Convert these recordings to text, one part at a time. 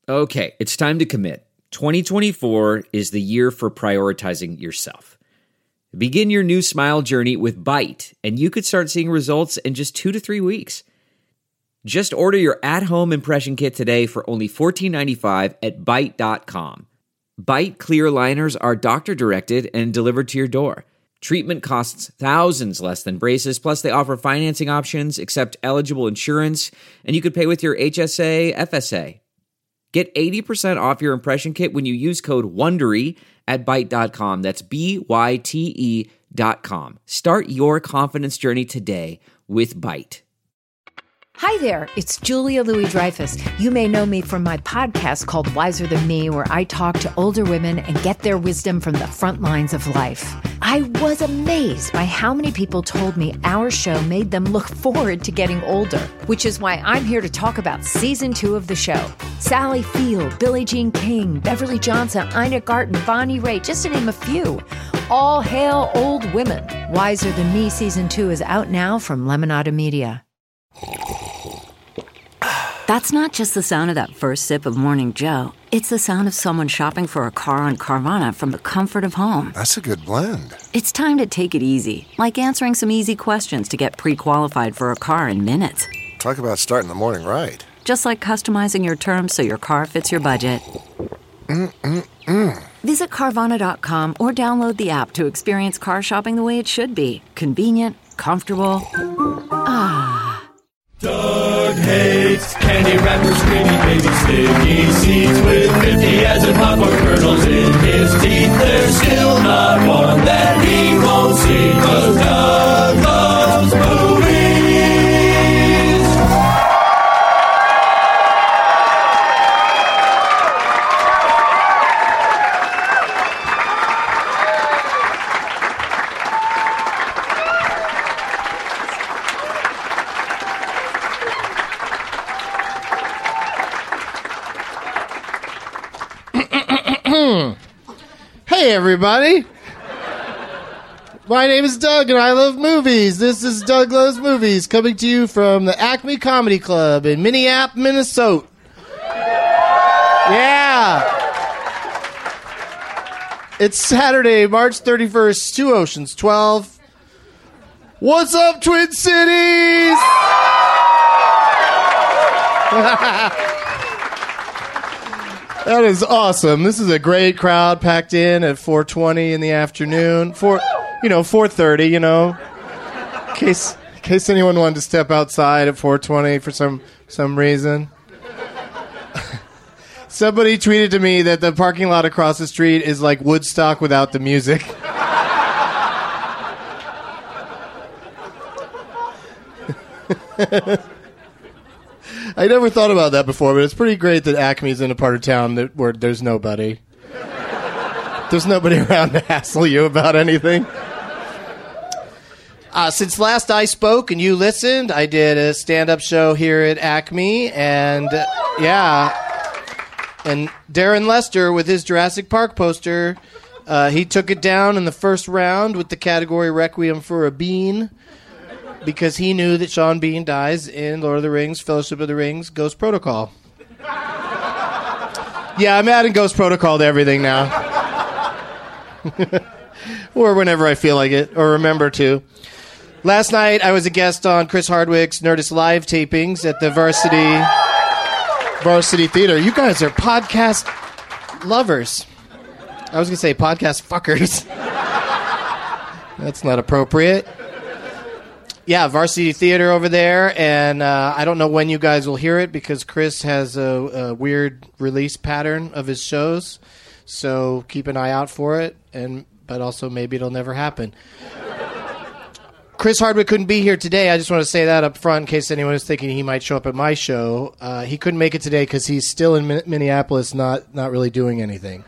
Okay, it's time to commit. 2024 is the year for prioritizing yourself. Begin your new smile journey with Byte, and you could start seeing results in just 2 to 3 weeks. Just order your at-home impression kit today for only $14.95 at Byte.com. Byte clear liners are doctor-directed and delivered to your door. Treatment costs thousands less than braces, plus they offer financing options, accept eligible insurance, and you could pay with your HSA, FSA. Get 80% off your impression kit when you use code WONDERY at Byte.com. That's BYTE.com. Start your confidence journey today with Byte. Hi there, it's Julia Louis-Dreyfus. You may know me from my podcast called Wiser Than Me, where I talk to older women and get their wisdom from the front lines of life. I was amazed by how many people told me our show made them look forward to getting older, which is why I'm here to talk about season 2 of the show. Sally Field, Billie Jean King, Beverly Johnson, Ina Garten, Bonnie Raitt, just to name a few. All hail old women. Wiser Than Me season 2 is out now from Lemonada Media. That's not just the sound of that first sip of Morning Joe. It's the sound of someone shopping for a car on Carvana from the comfort of home. That's a good blend. It's time to take it easy, like answering some easy questions to get pre-qualified for a car in minutes. Talk about starting the morning right. Just like customizing your terms so your car fits your budget. Visit Carvana.com or download the app to experience car shopping the way it should be. Convenient, comfortable. Doug hates candy wrappers, creamy baby sticky seeds with 50 as in popcorn kernels in his teeth. There's still not one that he won't see, 'cause Doug loves movies. Hey everybody, my name is Doug and I love movies. This is Doug Loves Movies, coming to you from the Acme Comedy Club in Minneapolis, Minnesota. Yeah. It's Saturday, March 31st, 2 Oceans 12. What's up, Twin Cities? That is awesome. This is a great crowd packed in at 4:20 in the afternoon. 4:30, in case anyone wanted to step outside at 4:20 for some reason. Somebody tweeted to me that the parking lot across the street is like Woodstock without the music. I never thought about that before, but it's pretty great that Acme's in a part of town where there's nobody. There's nobody around to hassle you about anything. Since last I spoke and you listened, I did a stand-up show here at Acme, and and Darren Lester with his Jurassic Park poster, he took it down in the first round with the category Requiem for a Bean, because he knew that Sean Bean dies in Lord of the Rings, Fellowship of the Rings, Ghost Protocol. Yeah, I'm adding Ghost Protocol to everything now. Or whenever I feel like it, or remember to. Last night, I was a guest on Chris Hardwick's Nerdist Live tapings at the Varsity Theater. You guys are podcast lovers. I was going to say podcast fuckers. That's not appropriate. Yeah, Varsity Theater over there, and I don't know when you guys will hear it because Chris has a weird release pattern of his shows, so keep an eye out for it, but also maybe it'll never happen. Chris Hardwick couldn't be here today. I just want to say that up front in case anyone is thinking he might show up at my show. He couldn't make it today because he's still in Minneapolis, not really doing anything.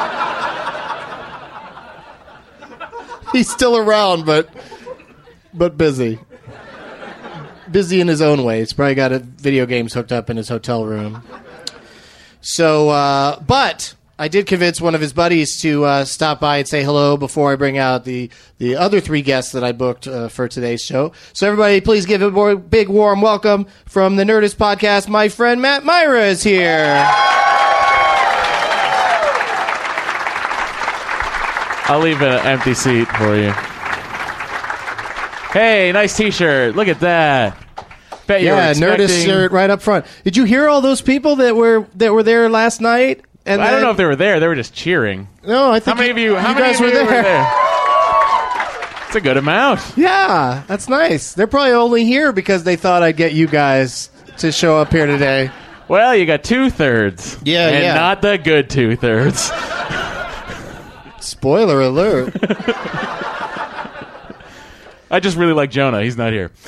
He's still around, but busy. Busy in his own way. He's probably got video games hooked up in his hotel room. So, but I did convince one of his buddies to stop by and say hello before I bring out the other 3 guests that I booked for today's show. So everybody, please give a big warm welcome from the Nerdist Podcast. My friend Matt Myra is here. I'll leave an empty seat for you. Hey, nice T-shirt. Look at that. Bet you were expecting... Nerdist shirt right up front. Did you hear all those people that were there last night? And I don't know if they were there. They were just cheering. No, I think How many of you guys were there? It's a good amount. Yeah, that's nice. They're probably only here because they thought I'd get you guys to show up here today. Well, you got 2/3. Yeah, and yeah. not the good 2/3. Spoiler alert. I just really like Jonah. He's not here.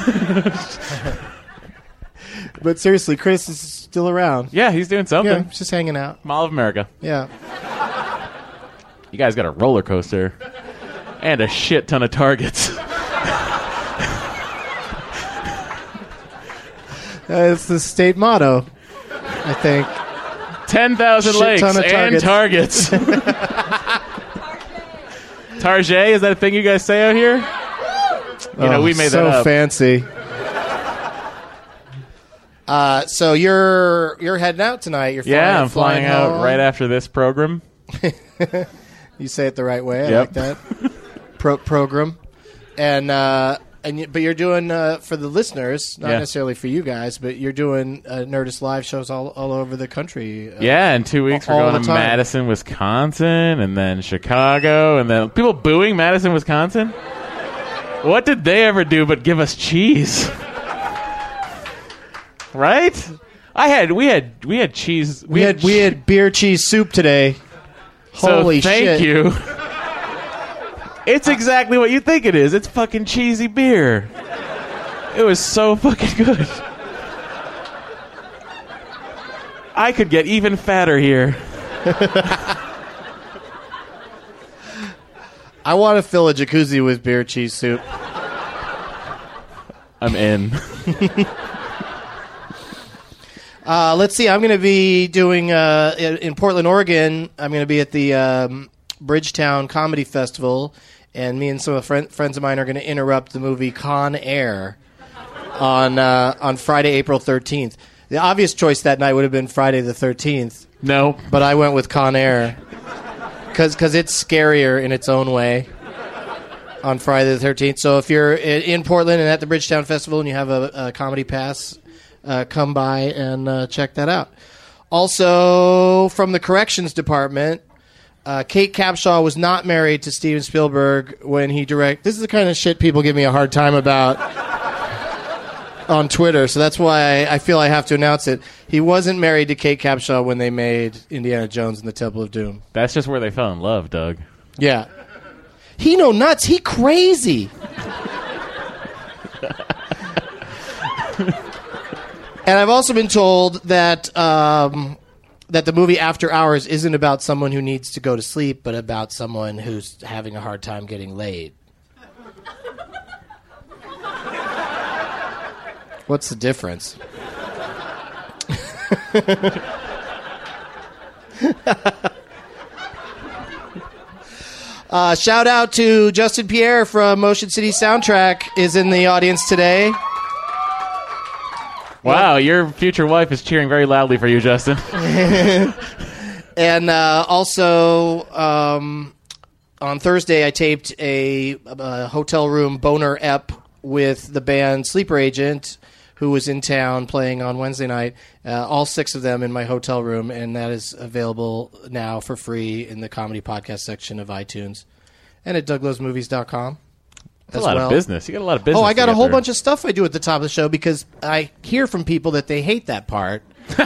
But seriously, Chris is still around. Yeah, he's doing something. Yeah, he's just hanging out. Mall of America. Yeah. You guys got a roller coaster and a shit ton of targets. It's the state motto, I think. 10,000 Shit lakes ton of and targets. Target, is that a thing you guys say out here? You know, we made so that up. Fancy. So you're heading out tonight. You're I'm flying out home. right after this program. You say it the right way. I Yep. like that. Program. But you're doing for the listeners, not necessarily for you guys, but you're doing Nerdist live shows all over the country. In 2 weeks we're all going the to time. Madison, Wisconsin, and then Chicago, and then people booing Madison, Wisconsin. What did they ever do but give us cheese? Right? We had cheese. We had beer cheese soup today. So Holy shit! thank you. It's exactly what you think it is. It's fucking cheesy beer. It was so fucking good. I could get even fatter here. I want to fill a jacuzzi with beer cheese soup. I'm in. Let's see. I'm going to be doing in Portland, Oregon. I'm going to be at the Bridgetown Comedy Festival, and me and some of the friends of mine are going to interrupt the movie Con Air on Friday, April 13th. The obvious choice that night would have been Friday the 13th. No. But I went with Con Air because it's scarier in its own way on Friday the 13th. So if you're in Portland and at the Bridgetown Festival and you have a comedy pass, come by and check that out. Also, from the corrections department, Kate Capshaw was not married to Steven Spielberg when he directed. This is the kind of shit people give me a hard time about on Twitter, so that's why I feel I have to announce it. He wasn't married to Kate Capshaw when they made Indiana Jones and the Temple of Doom. That's just where they fell in love, Doug. Yeah. He no nuts. He crazy. And I've also been told that that the movie After Hours isn't about someone who needs to go to sleep, but about someone who's having a hard time getting laid. What's the difference? Shout out to Justin Pierre from Motion City Soundtrack is in the audience today. Wow, your future wife is cheering very loudly for you, Justin. And also, on Thursday, I taped a hotel room boner ep with the band Sleeper Agent, who was in town playing on Wednesday night. All 6 of them in my hotel room, and that is available now for free in the comedy podcast section of iTunes and at DougLovesMovies.com. That's a lot of business. You got a lot of business. Oh, I got a whole together. bunch of stuff I do at the top of the show because I hear from people that they hate that part.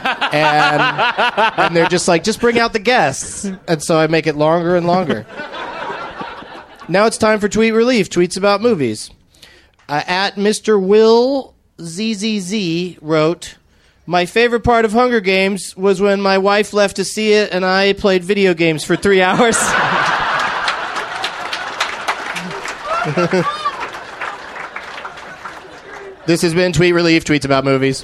and they're just like, just bring out the guests. And so I make it longer and longer. Now it's time for Tweet Relief, tweets about movies. At Mr. Will ZZZ wrote, my favorite part of Hunger Games was when my wife left to see it and I played video games for 3 hours. This has been Tweet Relief, tweets about movies.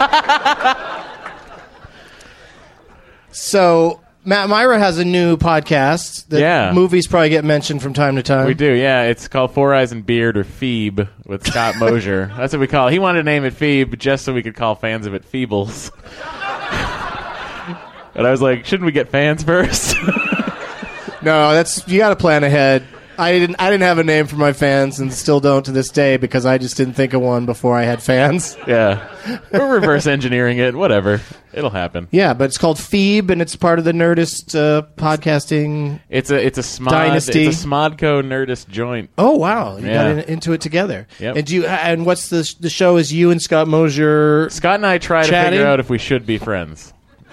So, Matt Myra has a new podcast that movies probably get mentioned from time to time. We do, yeah. It's called Four Eyes and Beard, or Phoebe, with Scott Mosier. That's what we call it. He wanted to name it Phoebe just so we could call fans of it Feebles. And I was like, shouldn't we get fans first? No, you got to plan ahead. I didn't have a name for my fans and still don't to this day because I just didn't think of one before I had fans. Yeah. We're reverse engineering it. Whatever. It'll happen. Yeah, but it's called Phoebe, and it's part of the Nerdist podcasting. It's a Smod dynasty. It's a Smodco Nerdist joint. Oh wow, you Yeah. got into it together. Yep. And what's the show? Is you and Scott Mosier? Scott and I try to chatting? figure out if we should be friends.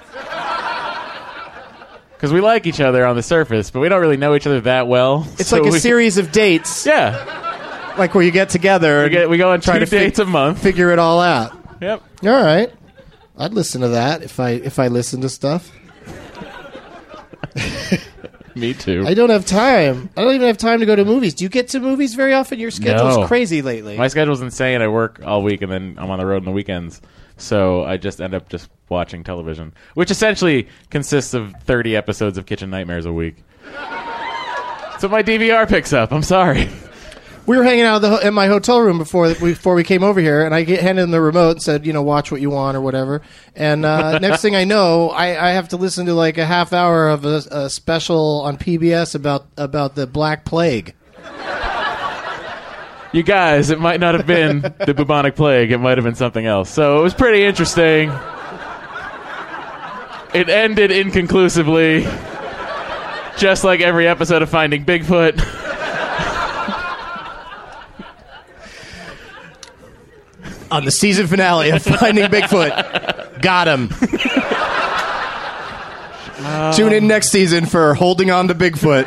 Because we like each other on the surface, but we don't really know each other that well. It's like a series of dates, Yeah. like where you get together. We go on try 2 to dates a month. figure it all out. Yep. All right, I'd listen to that if I listen to stuff. Me too. I don't have time. I don't even have time to go to movies. Do you get to movies very often? Your schedule's No. crazy lately. My schedule's insane. I work all week, and then I'm on the road on the weekends. So I just end up just watching television, which essentially consists of 30 episodes of Kitchen Nightmares a week. So my DVR picks up. I'm sorry. We were hanging out in my hotel room before we came over here, and I handed him the remote and said, watch what you want or whatever. And next thing I know, I have to listen to like a half hour of a special on PBS about the Black Plague. You guys, it might not have been the bubonic plague. It might have been something else. So it was pretty interesting. It ended inconclusively, just like every episode of Finding Bigfoot. On the season finale of Finding Bigfoot. Got him. Tune in next season for Holding On to Bigfoot.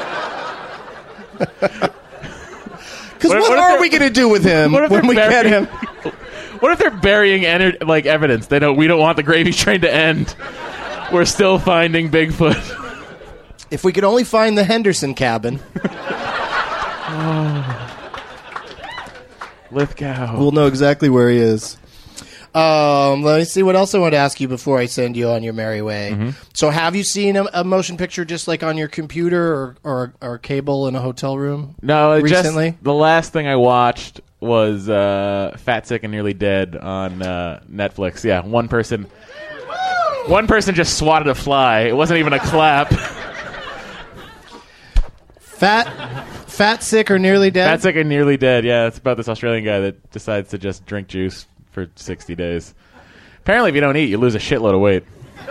Because what are we going to do with him when we get him? What if they're burying evidence? We don't want the gravy train to end. We're still finding Bigfoot. If we could only find the Henderson cabin. Lithgow. We'll know exactly where he is. Let me see what else I want to ask you before I send you on your merry way. Mm-hmm. So have you seen a motion picture just like on your computer or cable in a hotel room? No, recently? just the last thing I watched was Fat, Sick, and Nearly Dead on Netflix. Yeah, one person just swatted a fly. It wasn't even a clap. Fat, Sick, or Nearly Dead? Fat, Sick, and Nearly Dead. Yeah, it's about this Australian guy that decides to just drink juice for 60 days. Apparently, if you don't eat, you lose a shitload of weight.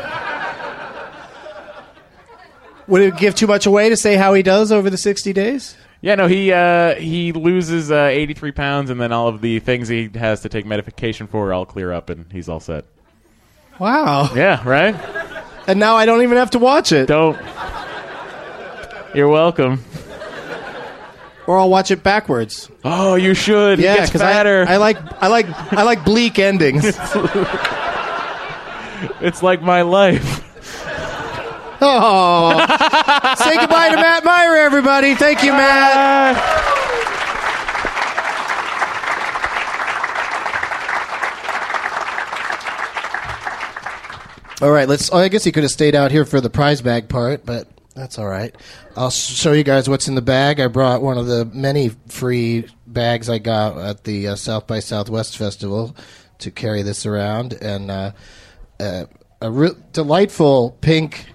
Would it give too much away to say how he does over the 60 days? Yeah, no, he loses 83 pounds, and then all of the things he has to take medication for all clear up, and he's all set. Wow. Yeah, right? And now I don't even have to watch it. Don't. You're welcome. Or I'll watch it backwards. Oh, you should. Yeah, because I like bleak endings. It's like my life. Oh. Say goodbye to Matt Meyer, everybody. Thank you, Matt. All right, I guess he could have stayed out here for the prize bag part, but that's all right. I'll show you guys what's in the bag. I brought one of the many free bags I got at the South by Southwest Festival to carry this around, and a delightful pink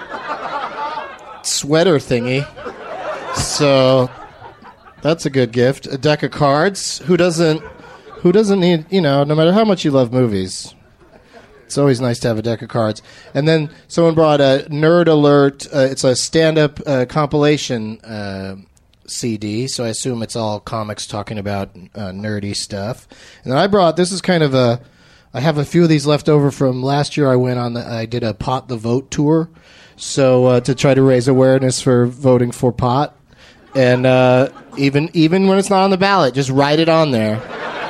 sweater thingy. So that's a good gift. A deck of cards. Who doesn't need, no matter how much you love movies, it's always nice to have a deck of cards. And then someone brought a Nerd Alert. It's a stand-up compilation CD, so I assume it's all comics talking about nerdy stuff. And then I brought, this is kind of I have a few of these left over from last year. I did a Pot the Vote tour, so to try to raise awareness for voting for pot. And even when it's not on the ballot, just write it on there.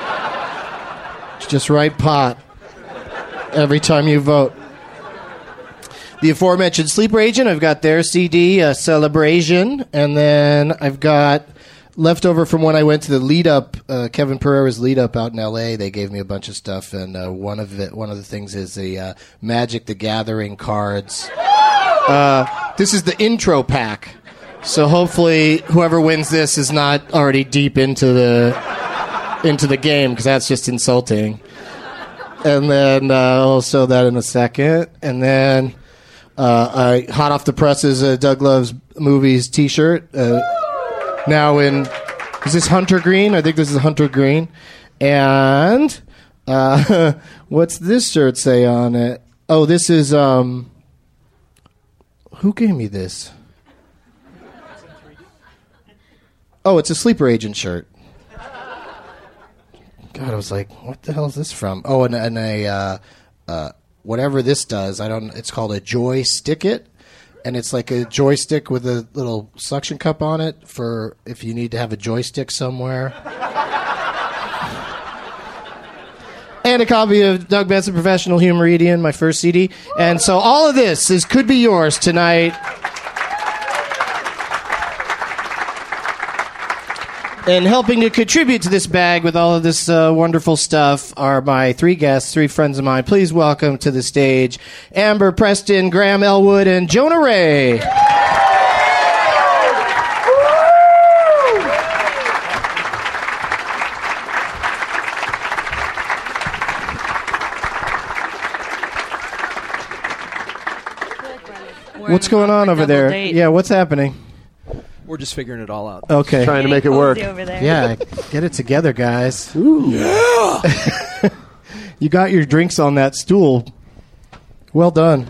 Just write pot every time you vote. The aforementioned Sleeper Agent, I've got their CD, Celebration, and then I've got leftover from when I went to the lead-up, Kevin Pereira's lead-up out in L.A. They gave me a bunch of stuff, and one of the things is the Magic the Gathering cards. This is the intro pack, so hopefully whoever wins this is not already deep into the game, because that's just insulting. And then I'll show that in a second. And then I hot off the presses Doug Loves Movies T-shirt. Now in, is this Hunter Green? I think this is Hunter Green. And what's this shirt say on it? Oh, this is who gave me this? Oh, it's a Sleeper Agent shirt. God, I was like, what the hell is this from? Oh, and a whatever this does, it's called a Joy Stick It, and it's like a joystick with a little suction cup on it for if you need to have a joystick somewhere. And a copy of Doug Benson, Professional Humoridian, my first CD. And so all of this could be yours tonight. And helping to contribute to this bag with all of this wonderful stuff are my three guests, three friends of mine. Please welcome to the stage Amber Preston, Graham Elwood, and Jonah Ray. What's going on over there? Date. Yeah, what's happening? We're just figuring it all out. Okay. Trying to make it work. Over there. Yeah, get it together, guys. Ooh. Yeah. You got your drinks on that stool. Well done.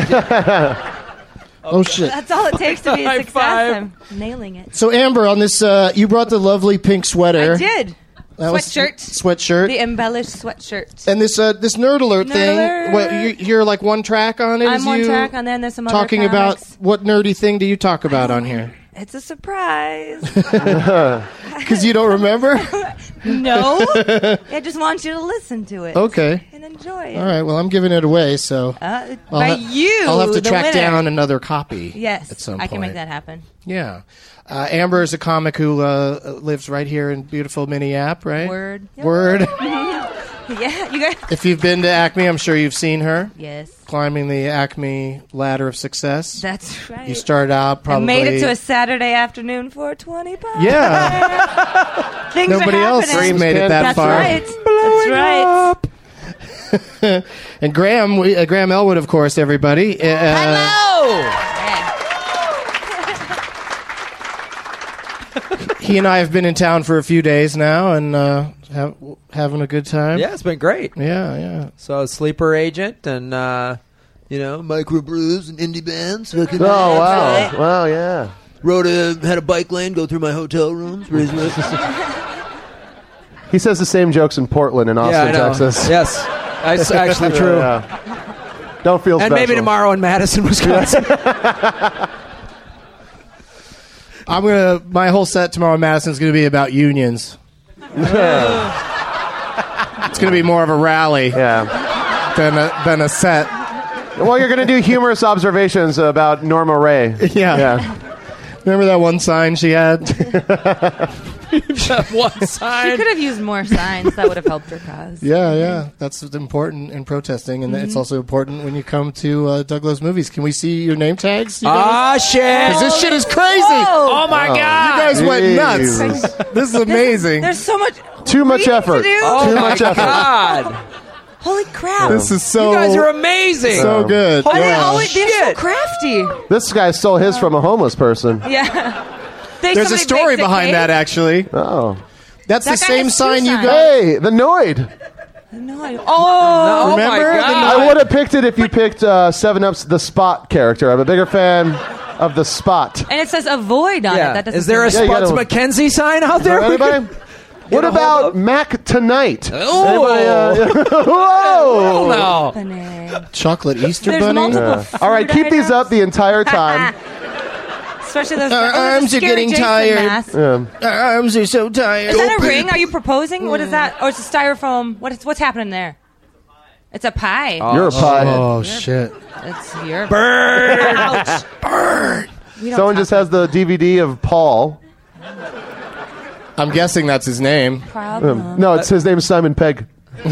Oh, shit. That's all it takes to be a High success. five. I'm nailing it. So, Amber, on this, you brought the lovely pink sweater. I did. That was- Sweatshirt. Sweatshirt. The embellished sweatshirt. And this this Nerd Alert Nerd thing, Alert. what, you're like one track on it? I'm is one you track on there, and there's some other talking about, comics. what nerdy thing do you talk about on here? It's a surprise. Because you don't remember? No. I just want you to listen to it. Okay. And enjoy it. All right, well, I'm giving it away, so By you, I'll have to the track winner. down another copy. Yes, at some I can make point. that happen. Yeah. Amber is a comic who lives right here in beautiful Minneapolis, right? Word. Yep. Word. Yeah, you guys. If you've been to Acme, I'm sure you've seen her Yes, climbing the Acme ladder of success. that's right. You started out probably... I made it to a Saturday afternoon for $20. Yeah. Things Nobody are else happening. made it that That's far. right. That's right. And Graham, Graham Elwood, of course, everybody. He and I have been in town for a few days now and having a good time. Yeah, it's been great. Yeah. So Sleeper Agent and microbrews and indie bands. Oh, wow. right. Wow, yeah. Had a bike lane go through my hotel rooms. He says the same jokes in Portland and Austin, I know. Texas. Yes, that's actually true. Yeah. Don't feel And special. maybe tomorrow in Madison, Wisconsin. My whole set tomorrow in Madison is going to be about unions. It's going to be more of a rally than a set. Well, you're going to do humorous observations about Norma Ray. Yeah. Remember that one sign she had? One She sign. could have used more signs. That would have helped her cause. Yeah. That's important in protesting, and it's also important when you come to Doug Loves Movies. Can we see your name tags? You guys? Shit. 'Cause this shit is crazy. Oh, my God. You guys went nuts. Jesus. This is amazing. There's so much. Too much reading effort. To do. Oh, Too my much effort. God. Holy crap! This is so. You guys are amazing. so good. They're Yeah. always they're so Shit. crafty. This guy stole his from a homeless person. Yeah. There's a story behind that, actually. Oh. That's That the guy same has two sign you signs. got. Hey, the Noid. No, oh, Oh, my Remember? God. I would have picked it if you picked 7-Up's The Spot character. I'm a bigger fan of The Spot. and it says avoid on it. That doesn't Is there a seem Yeah, you Spuds gotta- McKenzie sign out Is there there? anybody? What a hold about of? Mac Tonight? Oh. Anybody, whoa! No. Banana. Chocolate Easter There's bunny. multiple fruit All right, keep these up the entire time. Especially those. Our arms are getting tired. Yeah. Our arms are so tired. Is that a ring? Are you proposing? What is that? Or it's a styrofoam? What's happening there? It's a pie. You're a pie. Oh, shit. It's your Burn. Ouch. Burn. We don't Someone talk just has the DVD of Paul. I'm guessing that's his name. problem. No, it's his name is Simon Pegg.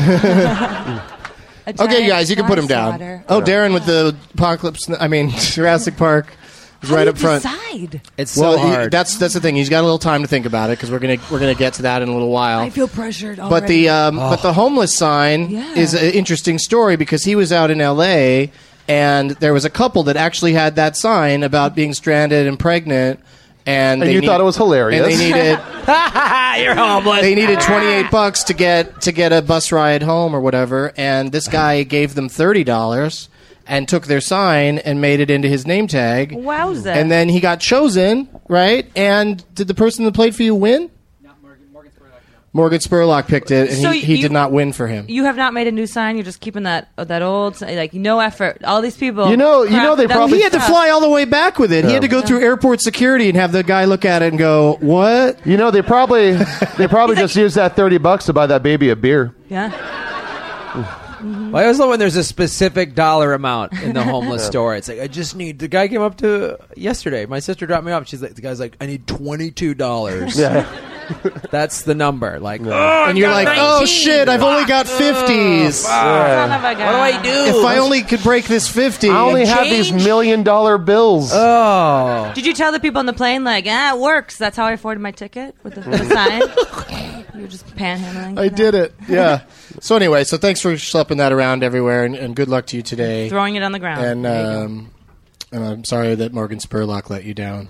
Okay, guys, you can put him down. Oh, Darren with the Jurassic Park is right up front. Decide? It's so hard. That's the thing. He's got a little time to think about it because we're gonna get to that in a little while. I feel pressured But already. the but the homeless sign Yeah. is an interesting story because he was out in L.A. and there was a couple that actually had that sign about being stranded and pregnant. And you thought it was hilarious. And they needed You're homeless. They needed $28 to get a bus ride home or whatever, and this guy gave them $30 and took their sign and made it into his name tag. Wowza. And then he got chosen, right? And did the person that played for you win? Morgan Spurlock picked it, and So he you- did not win for him. You have not made a new sign. You're just keeping that old, like no effort. All these people. You know, they crafted that probably- He had to stuff. fly all the way back with it. He had to go through airport security and have the guy look at it and go, "What?" You know, they probably just used that $30 to buy that baby a beer. Yeah. Well, I always love when there's a specific dollar amount in the homeless store. It's like, I just need. The guy came up to yesterday. My sister dropped me off. She's like, the guy's like, I need $22. Yeah. That's the number. Like, And you're like, "Oh shit! I've only got 50s. Son of a gun. what do I do? If I only could break this 50." I only have these $1 million bills. Oh. Did you tell the people on the plane like, it works? That's how I afforded my ticket with the sign. You were just panhandling. I did it. Yeah. So anyway, thanks for schlepping that around everywhere, and good luck to you today. Throwing it on the ground. And There you go. and I'm sorry that Morgan Spurlock let you down.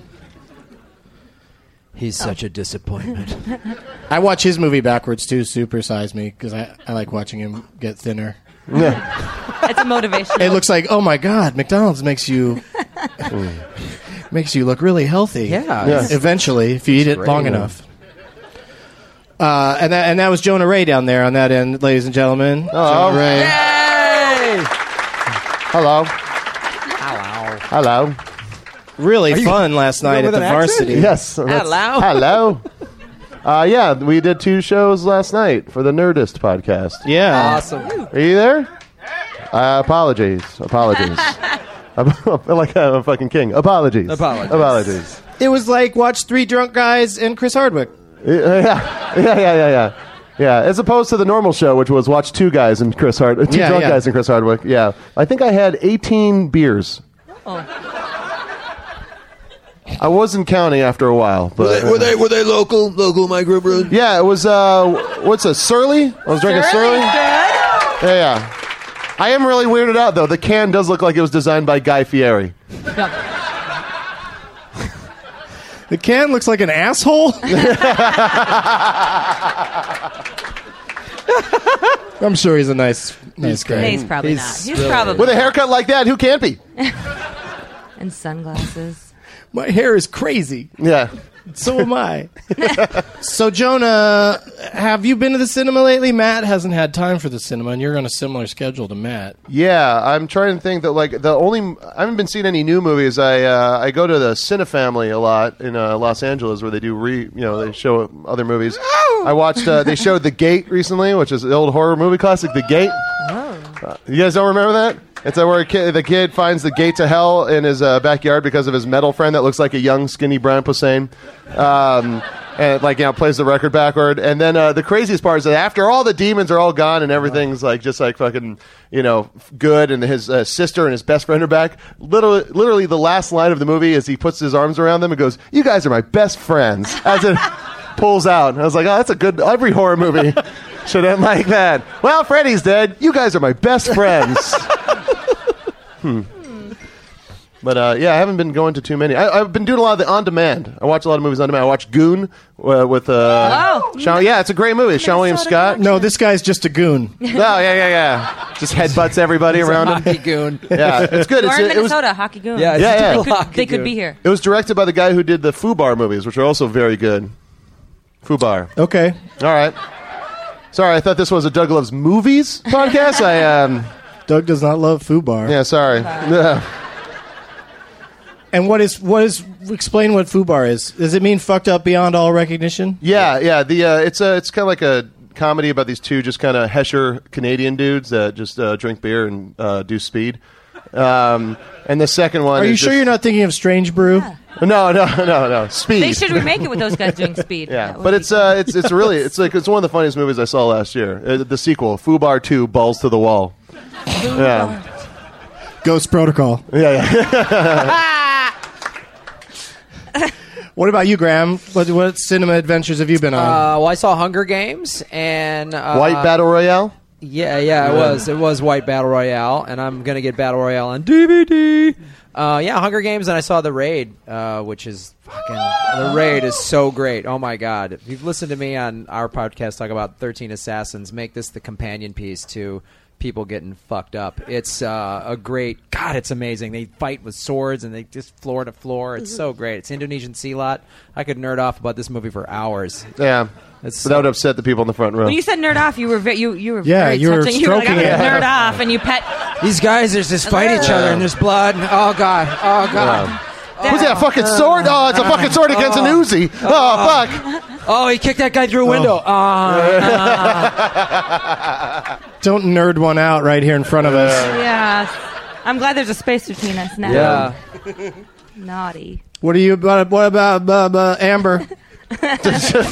He's such a disappointment. I watch his movie backwards too, Super Size Me, because I like watching him get thinner. It's a motivation. It looks like, oh my God, McDonald's makes you look really healthy. Yeah. Eventually, if you eat it long enough. And that was Jonah Ray down there on that end, ladies and gentlemen. Jonah Ray. Yay! Hello. Hello. Hello. Really fun last night at with the an accent? Varsity. Yes. Hello. Hello. Yeah, we did 2 shows last night for the Nerdist podcast. Yeah. Awesome. Are you there? Apologies. I feel like I'm a fucking king. Apologies. It was like watch 3 drunk guys and Chris Hardwick. Yeah. As opposed to the normal show, which was watch 2 guys and Chris Hardwick. 2 drunk guys and Chris Hardwick. Yeah. I think I had 18 beers. Oh. I wasn't counting after a while, but Were they local microbrews? yeah, it was what's a Surly? I was drinking Surly. Yeah. I am really weirded out though. The can does look like it was designed by Guy Fieri. The can looks like an asshole. I'm sure he's a nice guy. He's probably not. He's probably With a haircut like that, who can't be? and sunglasses. My hair is crazy. Yeah. So am I. So, Jonah, have you been to the cinema lately? Matt hasn't had time for the cinema, and you're on a similar schedule to Matt. Yeah, I'm trying to think that I haven't been seeing any new movies. I go to the Cinefamily a lot in Los Angeles where they do they show other movies. I watched they showed The Gate recently, which is the old horror movie classic, The Gate. You guys don't remember that? It's where the kid finds the gate to hell in his backyard because of his metal friend that looks like a young, skinny Brian Posehn. And plays the record backward. And then the craziest part is that after all the demons are all gone and everything's just fucking, good, and his sister and his best friend are back, literally the last line of the movie is he puts his arms around them and goes, "You guys are my best friends," as it pulls out. I was like, oh, that's a good, every horror movie should end like that. Well, Freddy's dead. You guys are my best friends. But I haven't been going to too many. I've been doing a lot of the on-demand. I watch a lot of movies on demand. I watched Goon with Sean. Yeah, it's a great movie. Sean William Scott. No, this guy's just a goon. Oh, yeah. Just headbutts everybody around him. Hockey goon. Yeah, it's good. We're in It was Minnesota, Hockey Goon. Yeah, it's Yeah, a yeah. typical hockey They could goon. be here. it was directed by the guy who did the Fubar movies, which are also very good. Fubar. Okay. All right. Sorry, I thought this was a Doug Loves Movies podcast. Doug does not love Fubar. Yeah, sorry. Yeah. And what is explain what Fubar is? Does it mean fucked up beyond all recognition? Yeah. It's kind of like a comedy about these two just kind of Hesher Canadian dudes that just drink beer and do speed. And the second one. Are you sure you're not thinking of Strange Brew? Yeah. No. Speed. They should remake it with those guys doing speed. Yeah, That would but be it's really it's one of the funniest movies I saw last year. The sequel, Fubar 2, Balls to the Wall. Yeah. Ghost Protocol. Yeah. What about you, Graham? What cinema adventures have you been on? Well, I saw Hunger Games and White Battle Royale. Yeah, it was. It was White Battle Royale, and I'm gonna get Battle Royale on DVD. Hunger Games, and I saw The Raid, which is fucking. The Raid is so great. Oh my god! If you've listened to me on our podcast talk about 13 Assassins, make this the companion piece to people getting fucked up. It's a great. God, it's amazing. They fight with swords and they just floor to floor. It's so great. It's Indonesian Silat. I could nerd off about this movie for hours. Yeah. But that would upset the people in the front row. When you said nerd off, you were very you were touching. You were like, I'm stroking gonna it. nerd off, and you pet. These guys just fight each other and there's blood. Oh god. What's that fucking sword? Oh, it's a fucking sword against an Uzi. Oh, fuck. Oh, he kicked that guy through a window. Don't nerd one out right here in front of us. Yeah. I'm glad there's a space between us now. Yeah. Naughty. What about Amber? That's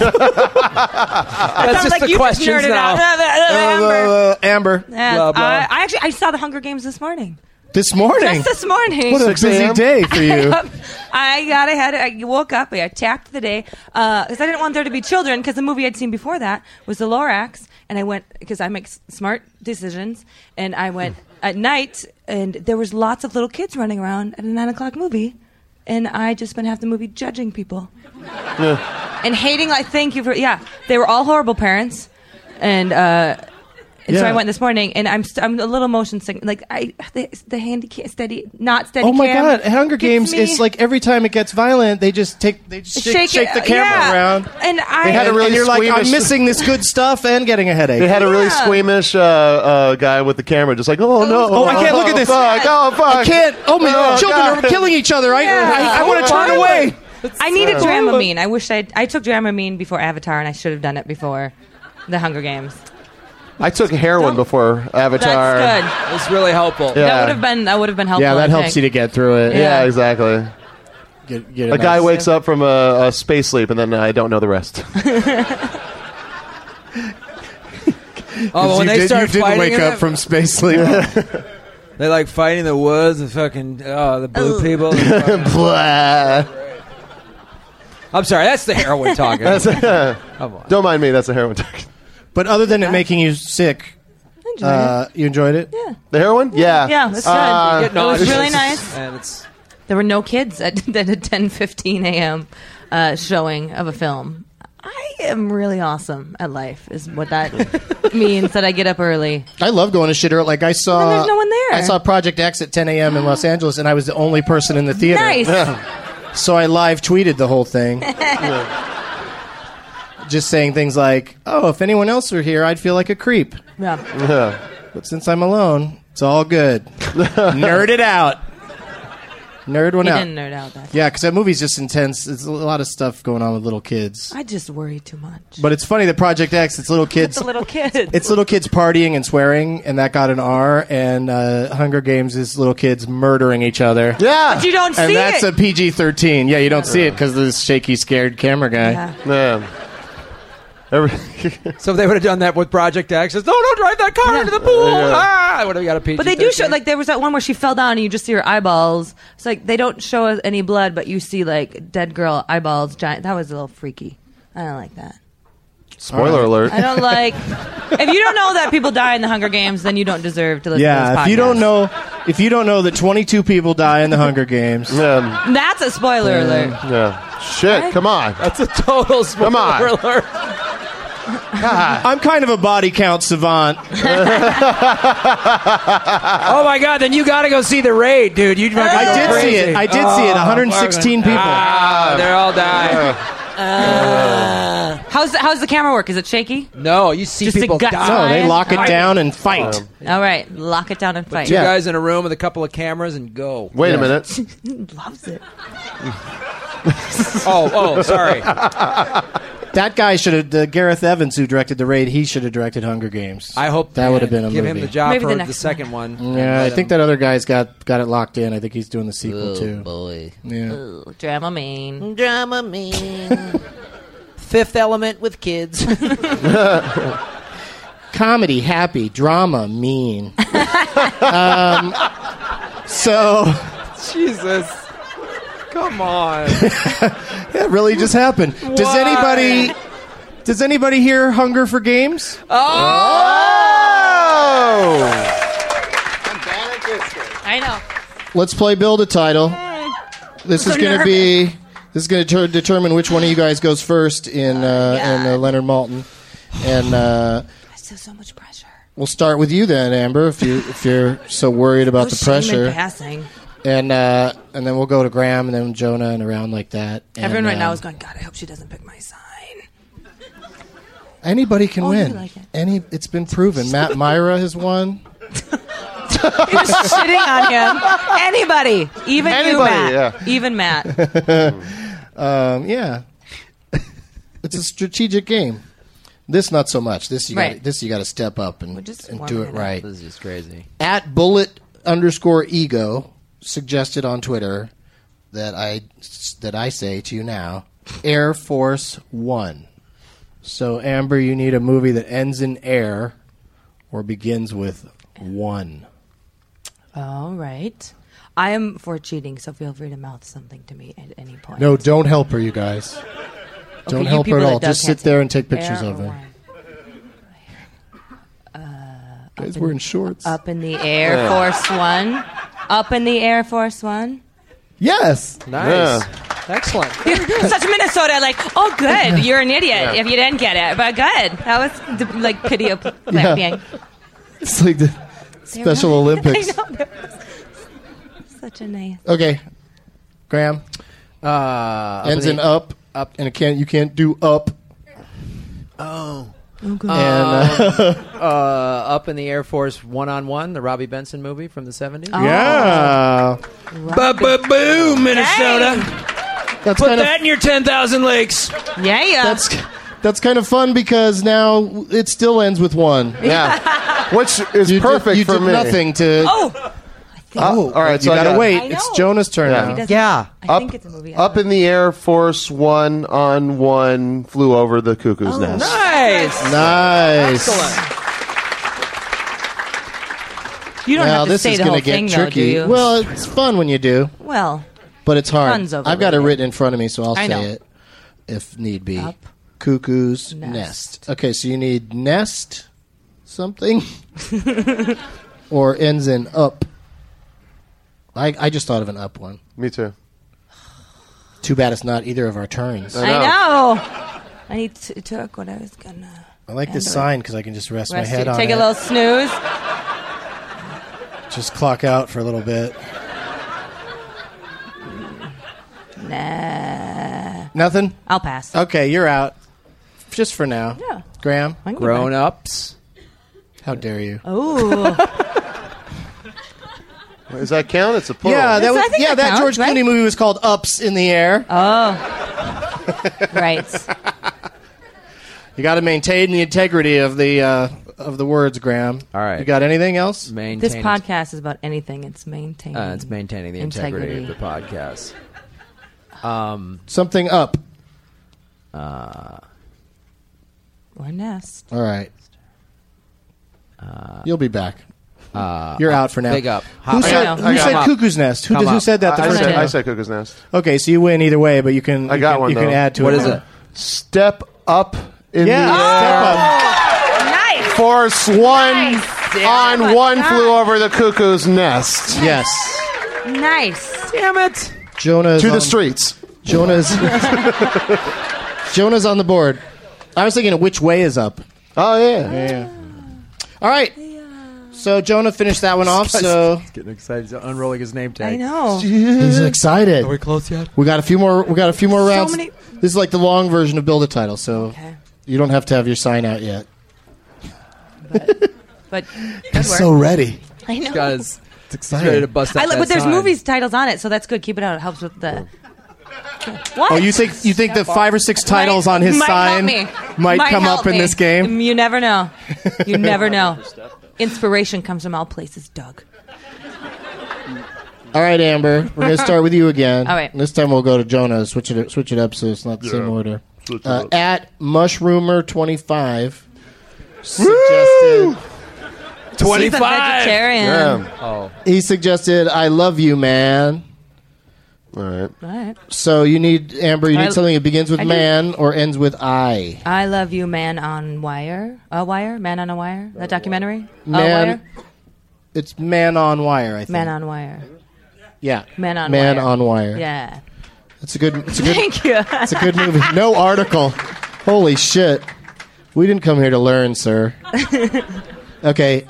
just the questions now. Amber. Blah, blah. I saw the Hunger Games this morning. This morning? Just this morning. What a busy day for you. I got ahead. I woke up. I attacked the day because I didn't want there to be children because the movie I'd seen before that was The Lorax. And I went because I make smart decisions. And I went at night and there was lots of little kids running around at a 9 o'clock movie. And I just spent half the movie judging people. And hating, like, thank you for, they were all horrible parents. And so I went this morning, and I'm a little motion sick. Like, the handy not steady Oh my cam god, Hunger Games me. is like every time it gets violent, they just shake the camera around. And They had a really and you're like, squeamish- I'm missing this good stuff and getting a headache. They had a really squeamish guy with the camera, just like, oh no, Oh, I can't look at this. Fuck, oh fuck, I can't. Oh my Oh, children God. are killing each other. I want to turn violent. away. I needed Dramamine. I wish I took Dramamine before Avatar, and I should have done it before the Hunger Games. I took heroin before Avatar. That's good. It's really helpful. Yeah. That would have been helpful. Yeah, I that helps think. you to get through it. Yeah, exactly. Get A guy wakes up from a space sleep, and then I don't know the rest. Oh, when they start you didn't fighting wake in up it, from space sleep. they like fighting in the woods and fucking the blue people. Blah. I'm sorry, that's the heroin talking. Come on. Don't mind me. That's a heroin talk. But other than it making you sick, you enjoyed it? Yeah. The heroin? Yeah. Yeah, that's good. You get It was nauseous. really nice. And it's There were no kids at a 10:15 a.m. Showing of a film. I am really awesome at life, is what that means. That I get up early. I love going to shit early. Like I saw, Then there's no one there. I saw Project X at 10 a.m. in Los Angeles, and I was the only person in the theater. Nice. So I live tweeted the whole thing. Just saying things like, oh, if anyone else were here, I'd feel like a creep. Yeah. But since I'm alone, it's all good. Nerd it out. Nerd one You out. didn't nerd out that. Yeah, because that movie's just intense. There's a lot of stuff going on with little kids. I just worry too much. But it's funny that Project X, it's little kids. The little kids. It's little kids partying and swearing, and that got an R. And Hunger Games is little kids murdering each other. Yeah. But you don't And see that's it. a PG-13. Yeah, you don't see it because of this shaky, scared camera guy. Yeah. Man. so if they would have done that with Project X, it's, don't drive that car into the pool. I would have got a PG. But they do show, like, there was that one where she fell down and you just see her eyeballs. It's like, they don't show us any blood, but you see, like, dead girl eyeballs. Giant. That was a little freaky. I don't like that. Spoiler alert. I don't like. If you don't know that people die in the Hunger Games, then you don't deserve to listen to this Yeah, podcast. if you don't know that 22 people die in the Hunger Games. That's a spoiler alert. Yeah. Shit, come on. That's a total spoiler Come on. alert. I'm kind of a body count savant. Oh my god! Then you got to go see The Raid, dude. You fucking I go did crazy. see it. I did see it. 116 people. They're all dying. How's the camera work? Is it shaky? No, you see Just people a gut die. No, they flying? lock it down and fight. All right, lock it down and fight. Two guys in a room with a couple of cameras and go. Wait a minute. Loves it. Oh, sorry. That guy should have, Gareth Evans, who directed The Raid, he should have directed Hunger Games. I hope that would have been a give movie. him the job Maybe for the the next second one. Yeah, I think that other guy's got it locked in. I think he's doing the sequel too. Boy. Yeah. Ooh, Dramamine. Fifth Element with kids. Comedy, happy, drama, mean. So, Jesus. Come on. it really just happened. Does anybody here hunger for games? Oh! I know. Let's play Build a Title. This is going to determine which one of you guys goes first in Leonard Maltin. And I feel so much pressure. we'll start with you then, Amber, if you're so worried about the pressure. Passing. And then we'll go to Graham and then Jonah and around like that. And, Everyone right now is going, God, I hope she doesn't pick my sign. Anybody can win. Like it. It's been proven. Matt Myra has won. You're shitting on him. Anybody. Even you, Matt. Yeah. Even Matt. Yeah. It's a strategic game. This not so much. This you got to step up and do it right. This is crazy. At @bullet_ego suggested on Twitter that I say to you now, Air Force One. So Amber, you need a movie that ends in air or begins with one. All right. I am for cheating, so feel free to mouth something to me at any point. No, don't help her, you guys. Don't help her at all. Just sit there and take pictures of her. Guys, we're in shorts. Up in the Air Force One. Up in the Air Force One. Yes. Nice. Yeah. Excellent. Such Minnesota, oh, good. You're an idiot if you didn't get it, but good. That was pity of being. It's like the Special Olympics. I know. Such a nice. Okay, Graham. Ends in up, and you can't do up. Oh. And Up in the Air Force One-on-One, the Robbie Benson movie from the 70s. Oh. yeah, Boom, Minnesota. that's Put kind that in your 10,000 lakes. Yeah. that's kind of fun because now it still ends with one. Yeah. Which is perfect you for did me. nothing to. All right, you so gotta wait. I know. It's Jonah's turn now. Yeah. I think it's a movie. Up in the Air Force One flew over the cuckoo's nest. Nice. Nice. You don't Now have to this say is the going whole to get thing, tricky. though, do you? Well, it's fun when you do, Well, but it's hard. Fun's I've got it overrated. written in front of me, so I'll I know. say it if need be. Up. Cuckoo's Nest. nest. Okay, so you need nest something or ends in up. I just thought of an up one. Me too. Too bad it's not either of our turns. I know. It took what I was going to. I like this sign because I can just rest my head on Take it. a little snooze. Just clock out for a little bit. Nah. Nothing? I'll pass. Okay, you're out. Just for now. Yeah. Graham? I can get Grown back. Ups. How dare you? Ooh. Does that count? It's a plural. Yeah, that I think that that George counts, right? Clooney movie was called Ups in the Air. Oh. Right. You got to maintain the integrity of the words, Graham. All right. You got anything else? This podcast is about anything. It's maintaining. It's maintaining the integrity of the podcast. Something up. Or nest. All right. You'll be back. You're out for now. Big up. Who said Cuckoo's Nest? Who said that the first time? I said Cuckoo's Nest. Okay, so you win either way, but you can. I got one, You can though. add to What it. is it? Step up in the air. Step up. Nice. Force One Damn on it. one God. flew over the cuckoo's nest. Yes. Nice. Damn it. Jonah's To the on- streets. Jonah's on the board. I was thinking of which way is up. Oh, yeah. Yeah. All right. So Jonah finished that one off. So He's getting excited. He's unrolling his name tag. I know. he's excited. Are we close yet? We got a few more rounds. many- This is like the long version of Build a Title, so Okay. you don't have to have your sign out yet. But He's so ready. I know. Guys, It's he's ready to exciting. bust out that But there's sign. movies titles on it, so that's good. Keep it out. It helps with the. What? Oh, you think that 5 or 6 titles on his might sign help me. might come help up in me. this game? You never know. You never know. Inspiration comes from all places, Doug. All right, Amber, we're going to start with you again. All right. This time we'll go to Jonah. Switch it up so it's not the same order. At Mushroomer25 suggested. 25. He's a vegetarian. Yeah. Oh. He suggested "I Love You, Man," All right. All right. So you need, Amber, you need I- something that begins with I do. man or ends with I. I Love You, Man on Wire. Man on a Wire? That documentary? Man, Wire? it's Man on Wire, I think. Man on Wire. Yeah. Man on Man Wire. on Wire. Yeah. It's a good. Thank you. It's a good movie. No article. Holy shit. We didn't come here to learn, sir. Okay.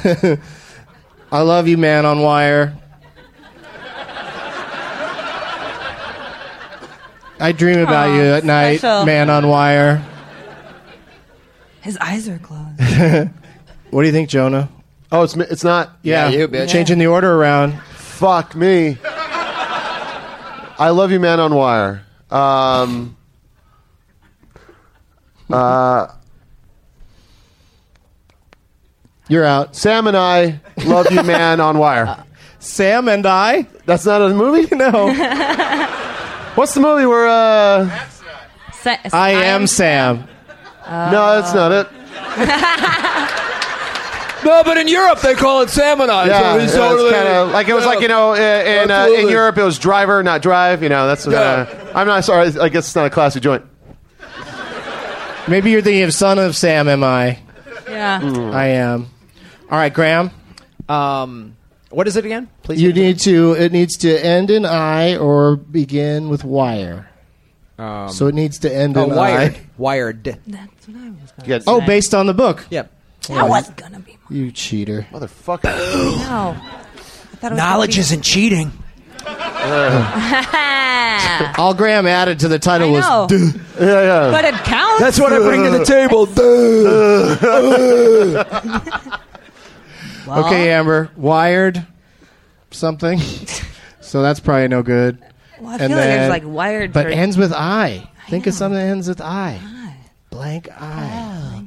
I Love You, Man on Wire. I dream about you at night, special. Man on Wire. His eyes are closed. What do you think, Jonah? Oh, it's not. Yeah, you, bitch. Changing the order around. Fuck me. I Love You, Man on Wire. You're out. Sam and I Love You, Man on Wire. Sam and I? That's not a movie? No. What's the movie where, I am Sam. No, that's not it. No, but in Europe they call it Salmon Eye. Yeah, so it's it was totally, kinda, like it was like, you know, in Absolutely. Europe it was driver, not drive. You know, that's. I'm not sorry. I guess it's not a classy joint. Maybe you're thinking of Son of Sam, am I? Yeah. I am. All right, Graham. What is it again? Please. It needs to end in I or begin with wire. So it needs to end in wired. I. Wired. That's what I was going Yeah. to Oh, based on the book. Yep. That was going to be You cheater. Motherfucker. No. I thought it was Knowledge gonna isn't cheating. All Graham added to the title I know. was Duh. Yeah. But it counts. That's what I bring to the table. Well, Okay, Amber. Wired something. So that's probably no good. Well, I feel like it's like wired But for... ends with I. Think of something that ends with I. Blank I.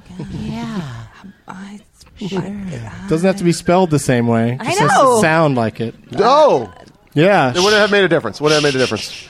Doesn't have to be spelled the same way. I Just has know. to sound like it. Oh, Yeah. it wouldn't have made a difference. Wouldn't have made a difference.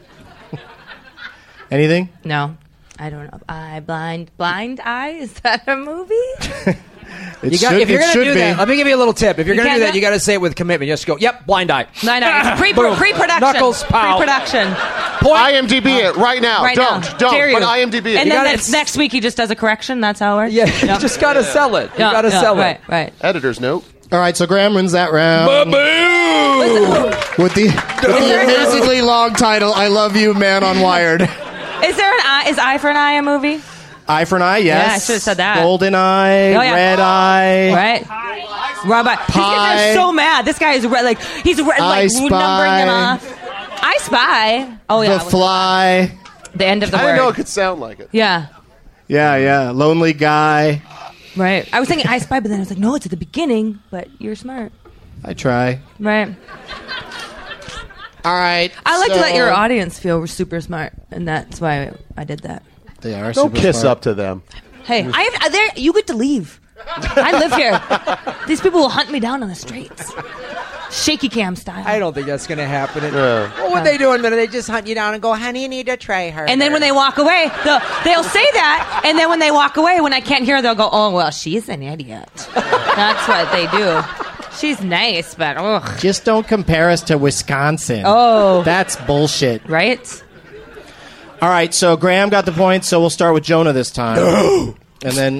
Anything? No. I don't know. Blind Eye? Is that a movie? If you're it going to should do be. that, let me give you a little tip. If you're You going to do can't that, you got to say it with commitment. Just go, yep, blind eye. Blind Eye. It's Boom. pre-production. Knuckles, pow. Pre-production. IMDb it right now. Right don't. now. Don't. Dare you. But IMDb it. And You then gotta- next week he just does a correction. That's how it works? Yeah, you just got to sell it. You got to sell it. Right. Editor's note. All right, so Graham wins that round with the amazingly long title, I Love You, Man on Wired. Is there an eye? Is Eye for an Eye a movie? Eye for an eye, yes. Yeah, I should have said that. Golden eye, Oh, yeah. red eye. Right. Rabbi. These guys Pie. are so mad. This guy is he's I like Spy. numbering them off. I Spy. Oh yeah. The fly. The end of the I word. didn't know it could sound like it. Yeah. Yeah. Lonely guy. Right. I was thinking I Spy, but then I was like, no, it's at the beginning. But you're smart. I try. Right. All right. I like to so- let your audience feel we're super smart, and that's why I did that. They are Don't super kiss smart. up to them. Hey, you get to leave. I live here. These people will hunt me down on the streets. Shaky cam style. I don't think that's going to happen. What would they do in a minute? They just hunt you down and go, honey, you need to try her. And then when they walk away, they'll say that. And then when they walk away, when I can't hear, they'll go, oh, well, she's an idiot. That's what they do. She's nice, but ugh. Just don't compare us to Wisconsin. Oh. That's bullshit. Right? All right, so Graham got the point, so we'll start with Jonah this time. and then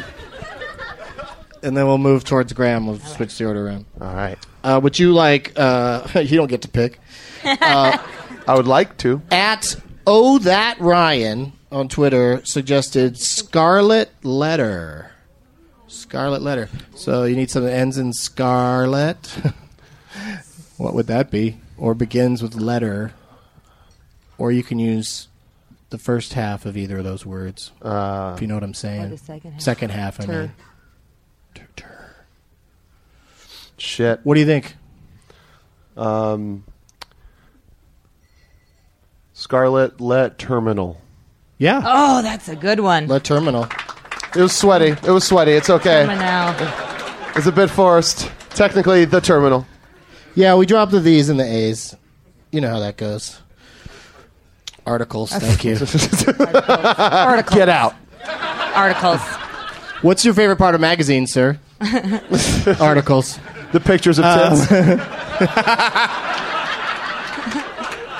we'll move towards Graham. We'll switch the order around. All right. Would you like you don't get to pick. I would like to. At That Ryan on Twitter suggested Scarlet Letter. Scarlet Letter. So you need something that ends in scarlet. What would that be? Or begins with letter. Or you can use the first half of either of those words. If you know what I'm saying. Or the second half. Second half, I Tur. mean. Shit. What do you think? Scarlet Let Terminal. Yeah. Oh, that's a good one. Let Terminal. It was sweaty. It's okay. Terminal. It's a bit forced. Technically, the terminal. Yeah, we dropped the V's and the A's. You know how that goes. Articles, thank you. Articles. Get out. Articles. What's your favorite part of magazines, sir? Articles. The pictures of tits.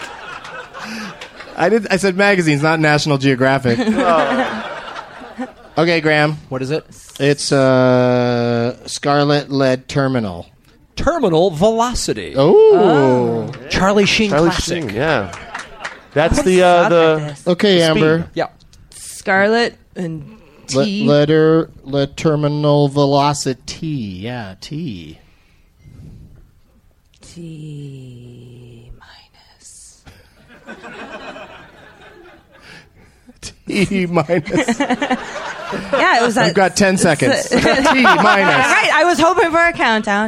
I said magazines, not National Geographic. Okay, Graham. What is it? It's Scarlet Lead Terminal. Terminal Velocity. Oh. Charlie Sheen classic. Sheen, yeah. That's the Okay, the Amber. speed. Yeah. Scarlet and T. Lead Terminal Velocity. Yeah, T. T minus. T minus. Yeah, it was. You've got 10 seconds. T minus. Right, I was hoping for a countdown.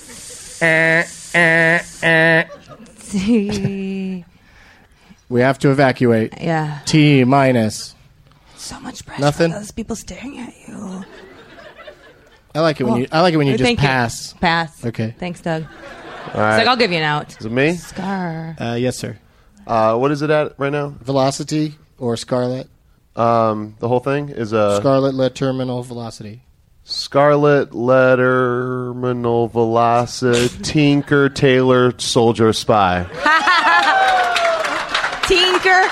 T. We have to evacuate. Yeah. T minus. So much pressure. Nothing? Those people staring at you. I like it when you just Thank pass. You. Pass. Okay. Thanks, Doug. All right. It's like, I'll give you an out. Is it me? Scar. Yes, sir. What is it at right now? Velocity or Scarlet? The whole thing is Scarlet Lead Terminal Velocity. Scarlet Letterminal Velocity Tinker Tailor Soldier Spy. Tinker.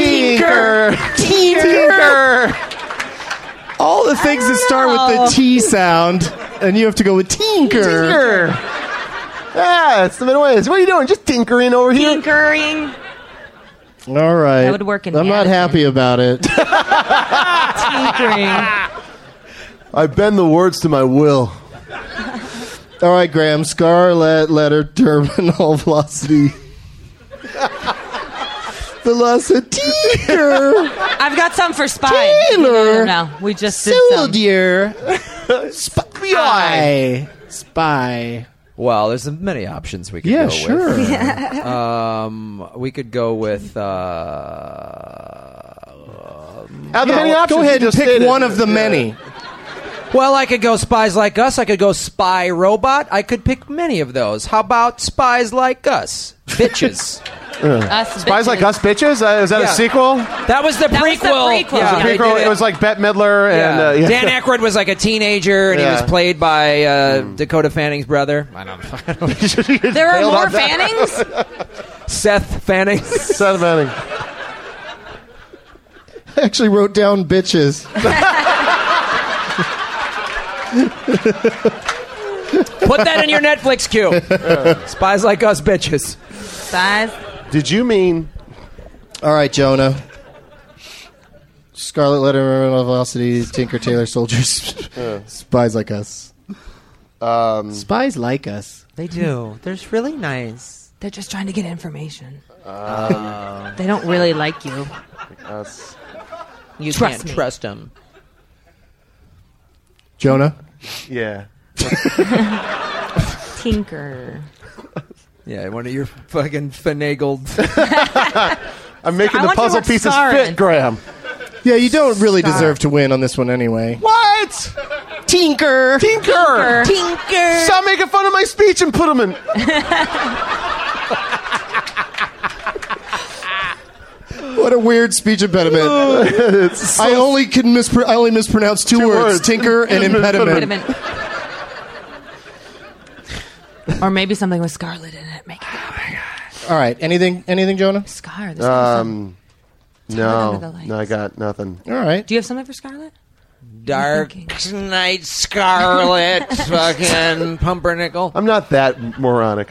All the things that start with the T sound, and you have to go with Tinker. Yeah, it's the middle ways. What are you doing? Just tinkering over here? Tinkering. All right. That would work in I'm not happy about it. Tinkering. I bend the words to my will. All right, Graham. Scarlet Letter Terminal Velocity. Velocity. I've got some for spy. Taylor. No, we just did some. Soldier. Spy. Well, there's many options we could Yeah, go sure. with. We could go with. Many options Go ahead you and just pick stated. one of the many. Well, I could go Spies Like Us. I could go Spy Robot. I could pick many of those. How about Spies Like Us? Bitches. Us Spies bitches. Like Us Bitches? Is that Yeah. a sequel? That was the That was the prequel. prequel. Yeah, It they Prequel, did it was like Bette Midler and Dan Aykroyd was like a teenager, and he Yeah. was played by Dakota Fanning's brother. I don't know. There are Bailed more on that. Fannings? Seth Fanning. Seth Manning. I actually wrote down bitches. Put that in your Netflix queue. Spies Like Us, bitches. Spies. Did you mean All right, Jonah. Scarlet Letter Velocity, Tinker Tailor Soldiers, Spies Like Us. Spies like us. They do. They're really nice. They're just trying to get information. They don't really like you. us? You Trust can't me. trust them. Jonah? Yeah. Tinker. Yeah, one of your fucking finagled. I'm making I the want you to puzzle work pieces Scar fit, in. Graham. Yeah, you don't really deserve to win on this one anyway. What? Tinker! Tinker! Tinker. Stop making fun of my speech and put them in. What a weird speech impediment. I only mispronounce two words. Tinker and impediment. Or maybe something with Scarlet in it. Make it happen. All right, anything, Jonah? Scar. This awesome. under the lights. No, I got nothing. All right. Do you have something for Scarlet? Dark Knight Scarlet. Fucking pumpernickel. I'm not that moronic.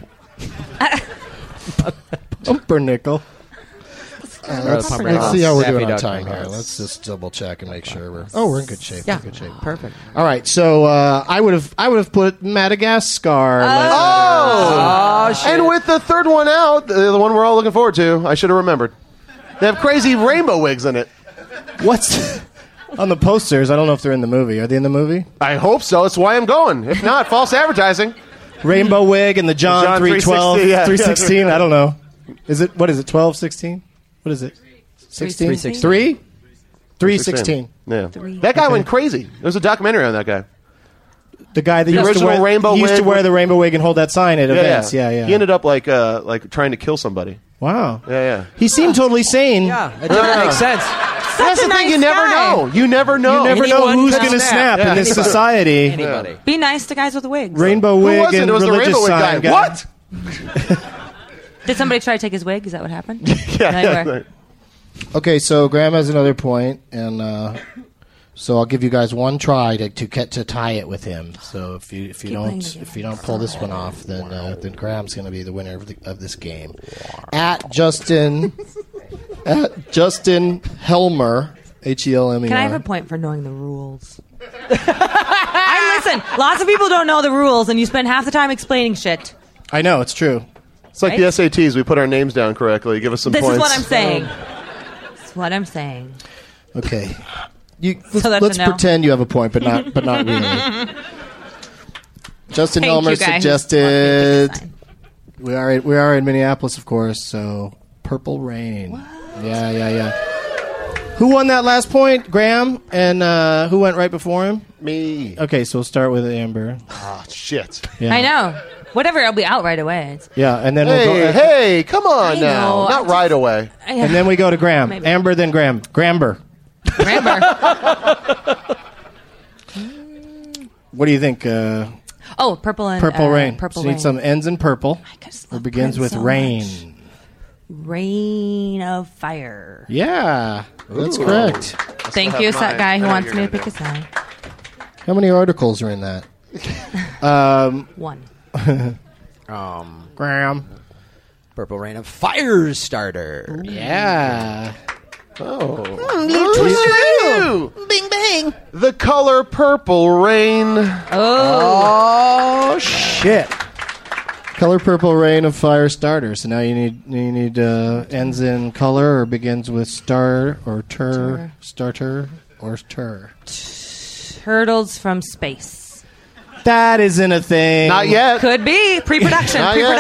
Pumpernickel. Let's Pumpernickel. see how we're Daffy doing on Duck time here. Pumpernickel. Let's just double check and make sure we're in good shape. Yeah, We're in good shape. perfect. All right, so I would have put Madagascar. Oh, shit. and with the third one out, the one we're all looking forward to, I should have remembered. They have crazy rainbow wigs in it. What's on the posters? I don't know if they're in the movie. Are they in the movie? I hope so. That's why I'm going. If not, false advertising. Rainbow wig and the John 312, 316, yeah. 316. I don't know. Is it 12, 16? What is it? 16? 316. 3? 316. Yeah. That guy went crazy. There's a documentary on that guy. The guy that The used to original wear rainbow he used to wig wear with- the rainbow wig and hold that sign at events. Yeah. He ended up like trying to kill somebody. Wow. Yeah. He seemed totally sane. Yeah, it doesn't make sense. That's the thing. You never know. You never know. You never know Anyone who's can going to snap. snap in this Anybody. society. Anybody. Be nice to guys with wigs. Rainbow Who wig was it? and It was the religious rainbow wig sign guy. What? Did somebody try to take his wig? Is that what happened? Yeah. No, you were. Okay, so Graham has another point, and so I'll give you guys one try to tie it with him. So if you don't pull this one off, then Graham's going to be the winner of this game. At Justin Helmer, HELMER. Can I have a point for knowing the rules? Listen, lots of people don't know the rules, and you spend half the time explaining shit. I know, it's true. It's like the SATs. We put our names down correctly. Give us some points. This is what I'm saying. That's what I'm saying. Okay. Let's pretend you have a point, but not really. Justin Helmer suggested. We are in Minneapolis, of course. So Purple Rain. What? Yeah. Who won that last point? Graham. And who went right before him? Me. Okay, so we'll start with Amber. Ah, shit. Yeah. I know. Whatever, I'll be out right away. Yeah, and then we'll go. Hey, come on now. Not right away. And then we go to Graham. Maybe. Amber, then Graham. Gramber. What do you think? Purple and Purple Rain. Purple Rain. Need some ends in purple. It begins with rain. Much. Rain of Fire. Yeah, that's correct. Thank you, guy who wants me to pick a song. How many articles are in that? One. Graham. Purple Rain of Firestarter. Yeah. Bing bang. The color Purple Rain. Oh shit. Color Purple Rain of Firestarter. So now you need ends in color or begins with star or starter or tur. Turtles from Space. That isn't a thing. Not yet. Could be. Pre-production.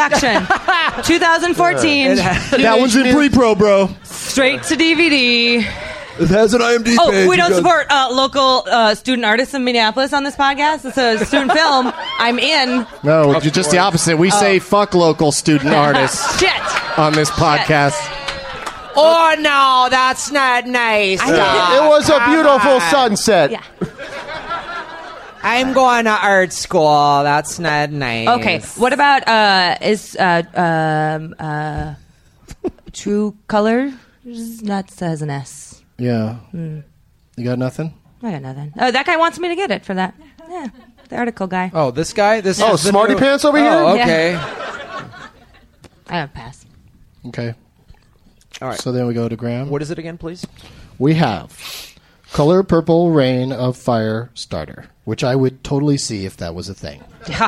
2014. That one's in pre-pro, bro. Straight to DVD. It has an IMDb page. We don't support local student artists in Minneapolis on this podcast. It's a student film. I'm in. No, just the opposite. We say fuck local student artists Shit. on this podcast. Oh, no, that's not nice. It was a beautiful sunset. Yeah. I'm going to art school. That's not nice. Okay. What about True Color? That says an S. Yeah. You got nothing? I got nothing. Oh, that guy wants me to get it for that. Yeah. The article guy. Oh, this guy? Smarty Pants over here? Oh, okay. I have a pass. Okay. All right. So then we go to Graham. What is it again, please? We have Color Purple Rain of Firestarter, which I would totally see if that was a thing.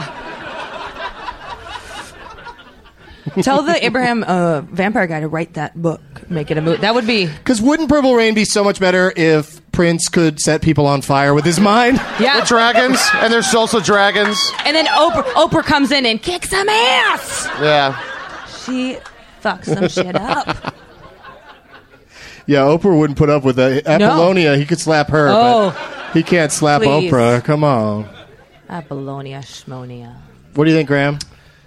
Tell the Abraham vampire guy to write that book, make it a movie. That would be... Because wouldn't Purple Rain be so much better if Prince could set people on fire with his mind? Yeah. The dragons, and there's also dragons. And then Oprah comes in and kicks some ass. Yeah. She fucks some shit up. Yeah, Oprah wouldn't put up with that. Apollonia, he could slap her, but he can't slap please. Oprah. Come on. Apollonia Schmonia. What do you think, Graham?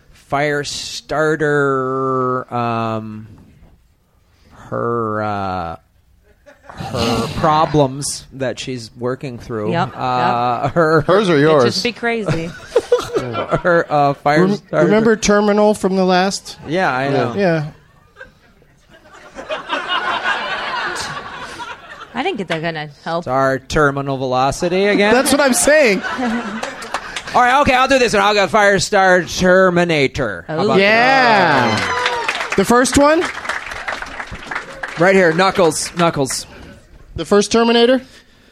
Firestarter, her problems that she's working through. Yep. Hers are yours. Just be crazy. Her Firestarter. Remember Terminal from the last? Yeah, I know. Yeah. I didn't get that kind of help. It's our terminal velocity again. That's what I'm saying. All right, okay, I'll do this one. I'll go Firestar Terminator. Yeah. The first one? Right here, Knuckles. The first Terminator?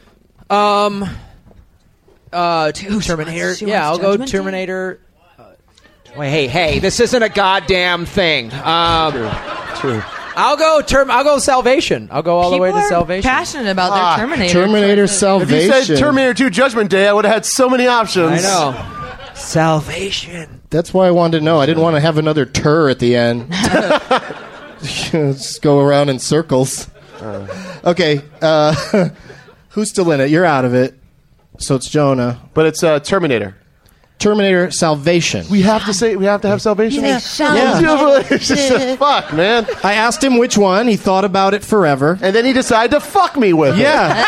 Terminator. Yeah, I'll go Terminator. Wait, hey, this isn't a goddamn thing. True. I'll go Salvation. I'll go all the way to Salvation. Passionate about their Terminator. Terminator Salvation. If you said Terminator 2 Judgment Day, I would have had so many options. I know. Salvation. That's why I wanted to know. I didn't want to have another tur at the end. Just go around in circles. Okay. Who's still in it? You're out of it. So it's Jonah. But it's Terminator. Terminator Salvation. We have to have Salvation? Yeah. It's just fuck, man. I asked him which one. He thought about it forever. And then he decided to fuck me with it.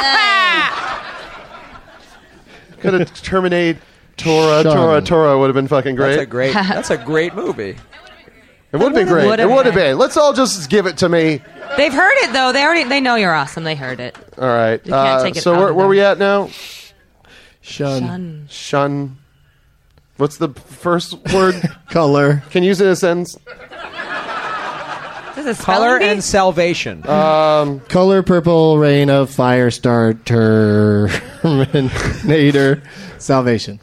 Could have terminated Tora would have been fucking great. That's a great movie. It would have been great. It would have been. Let's all just give it to me. They've heard it though. They know you're awesome. They heard it. All right. You can't take it so out of where them. we at now? Shun. Shun. What's the first word? Color. Can you use it in a sentence? This is Color spelling bee? and salvation. Color purple, rain of fire, star, Terminator, salvation.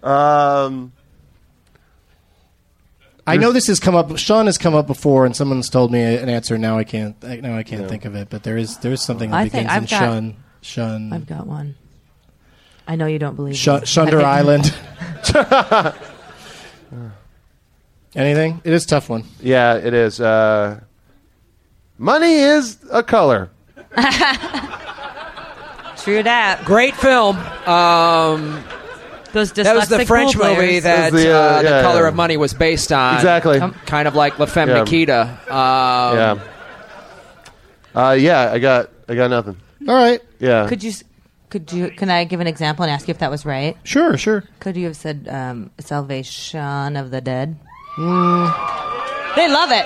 I know this has come up. Sean has come up before, and someone's told me an answer. Now I can't think of it. But there is something that begins in Shun. Shun. I've got one. I know you don't believe me. Shunder Island. Anything? It is a tough one. Yeah, it is. Money is a color. True that. Great film. Those that was the dyslexic French pool movie players. that The Color of Money was based on. Exactly. Kind of like La Femme Nikita. I got nothing. All right. Yeah. Can I give an example and ask you if that was right? Sure. Could you have said Salvation of the Dead? They love it.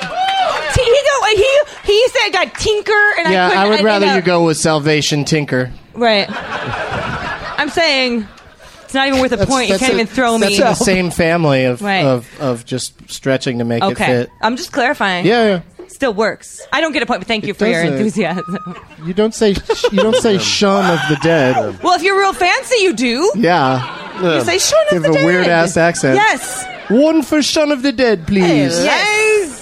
He said got Tinker, and I would rather you go with Salvation Tinker. Right. I'm saying it's not even worth a point. You can't even throw me. That's in the same family of Right. of just stretching to make it Okay. fit. I'm just clarifying. Yeah. Still works. I don't get a point, but thank you for your doesn't. enthusiasm. You don't say Shun of the Dead. Well, if you're real fancy, you do. Yeah. You say Shaun of You the have Dead. a weird ass accent. Yes. One for Shun of the Dead, please. Yes.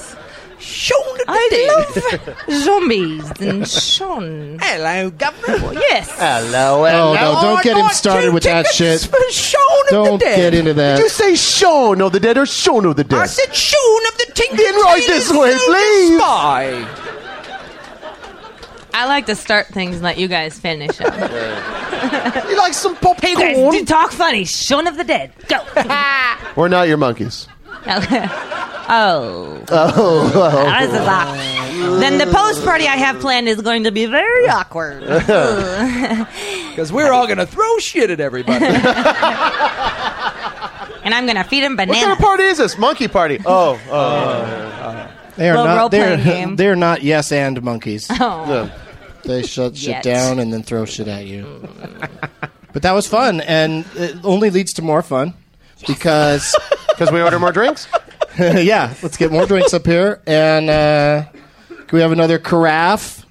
I love zombies and Sean. Hello, Governor. Yes. Hello. Oh, no, don't get him started with that shit. Don't get into that. Did you say Shaun of the Dead or Shaun of the Dead? I said Shaun of the Tinker. Get right this way, please. Spy. I like to start things and let you guys finish them. You like some popcorn? Hey, you guys, do talk funny. Shaun of the Dead. Go. We're not your monkeys. Oh. Then the post party I have planned is going to be very awkward. Because we're all going to throw shit at everybody. And I'm going to feed them What bananas. kind of party is this? Monkey party. They are Little not. role-playing game. They're not yes and monkeys. Oh. Yeah. They shut shit Yet. down and then throw shit at you. But that was fun, and it only leads to more fun because we order more drinks. yeah, let's get more drinks up here, and can we have another carafe?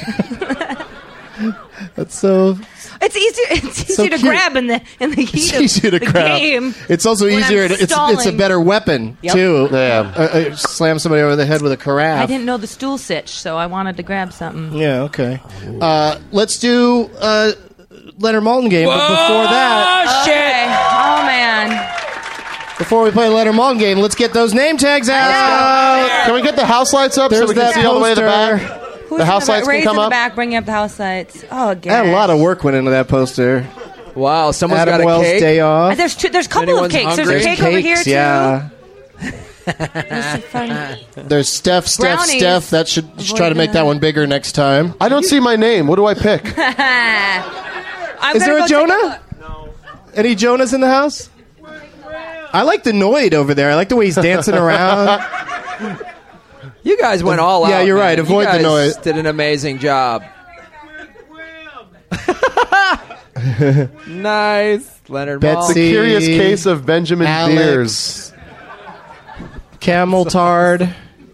That's so. It's easier to cute. grab in the heat It's of easier to the grab. game. It's also when easier. I'm It's a stalling. better weapon Yep. too. Yeah. Slam somebody over the head with a carafe. I didn't know the stool sitch, so I wanted to grab something. Yeah. Okay. Let's do Leonard Maltin game. But before that, Okay. Oh man. before we play Leonard Maltin game, let's get those name tags out. Can we get the house lights up so There's we can that see all the way to the poster. back? Who's The house in lights can Ray's come in the up. back, bringing up the house lights. Oh, I had a lot of work went into that poster. Wow, someone's Adam got a Wells' cake. Day Off. There's a couple Anyone's of cakes. hungry? There's a cake over here too. Yeah. There's fun. There's Steph. Brownies. That should try to make that one bigger next time. I don't see my name. What do I pick? Is there a Jonah? No. Any Jonahs in the house? I like the Noid over there. I like the way he's dancing around. You guys went all out. Yeah, you're man. right. Avoid you the guys noise. Did an amazing job. Nice, Leonard Betsy. Maltin. The curious case of Benjamin Alex. Beers. Camel Tard.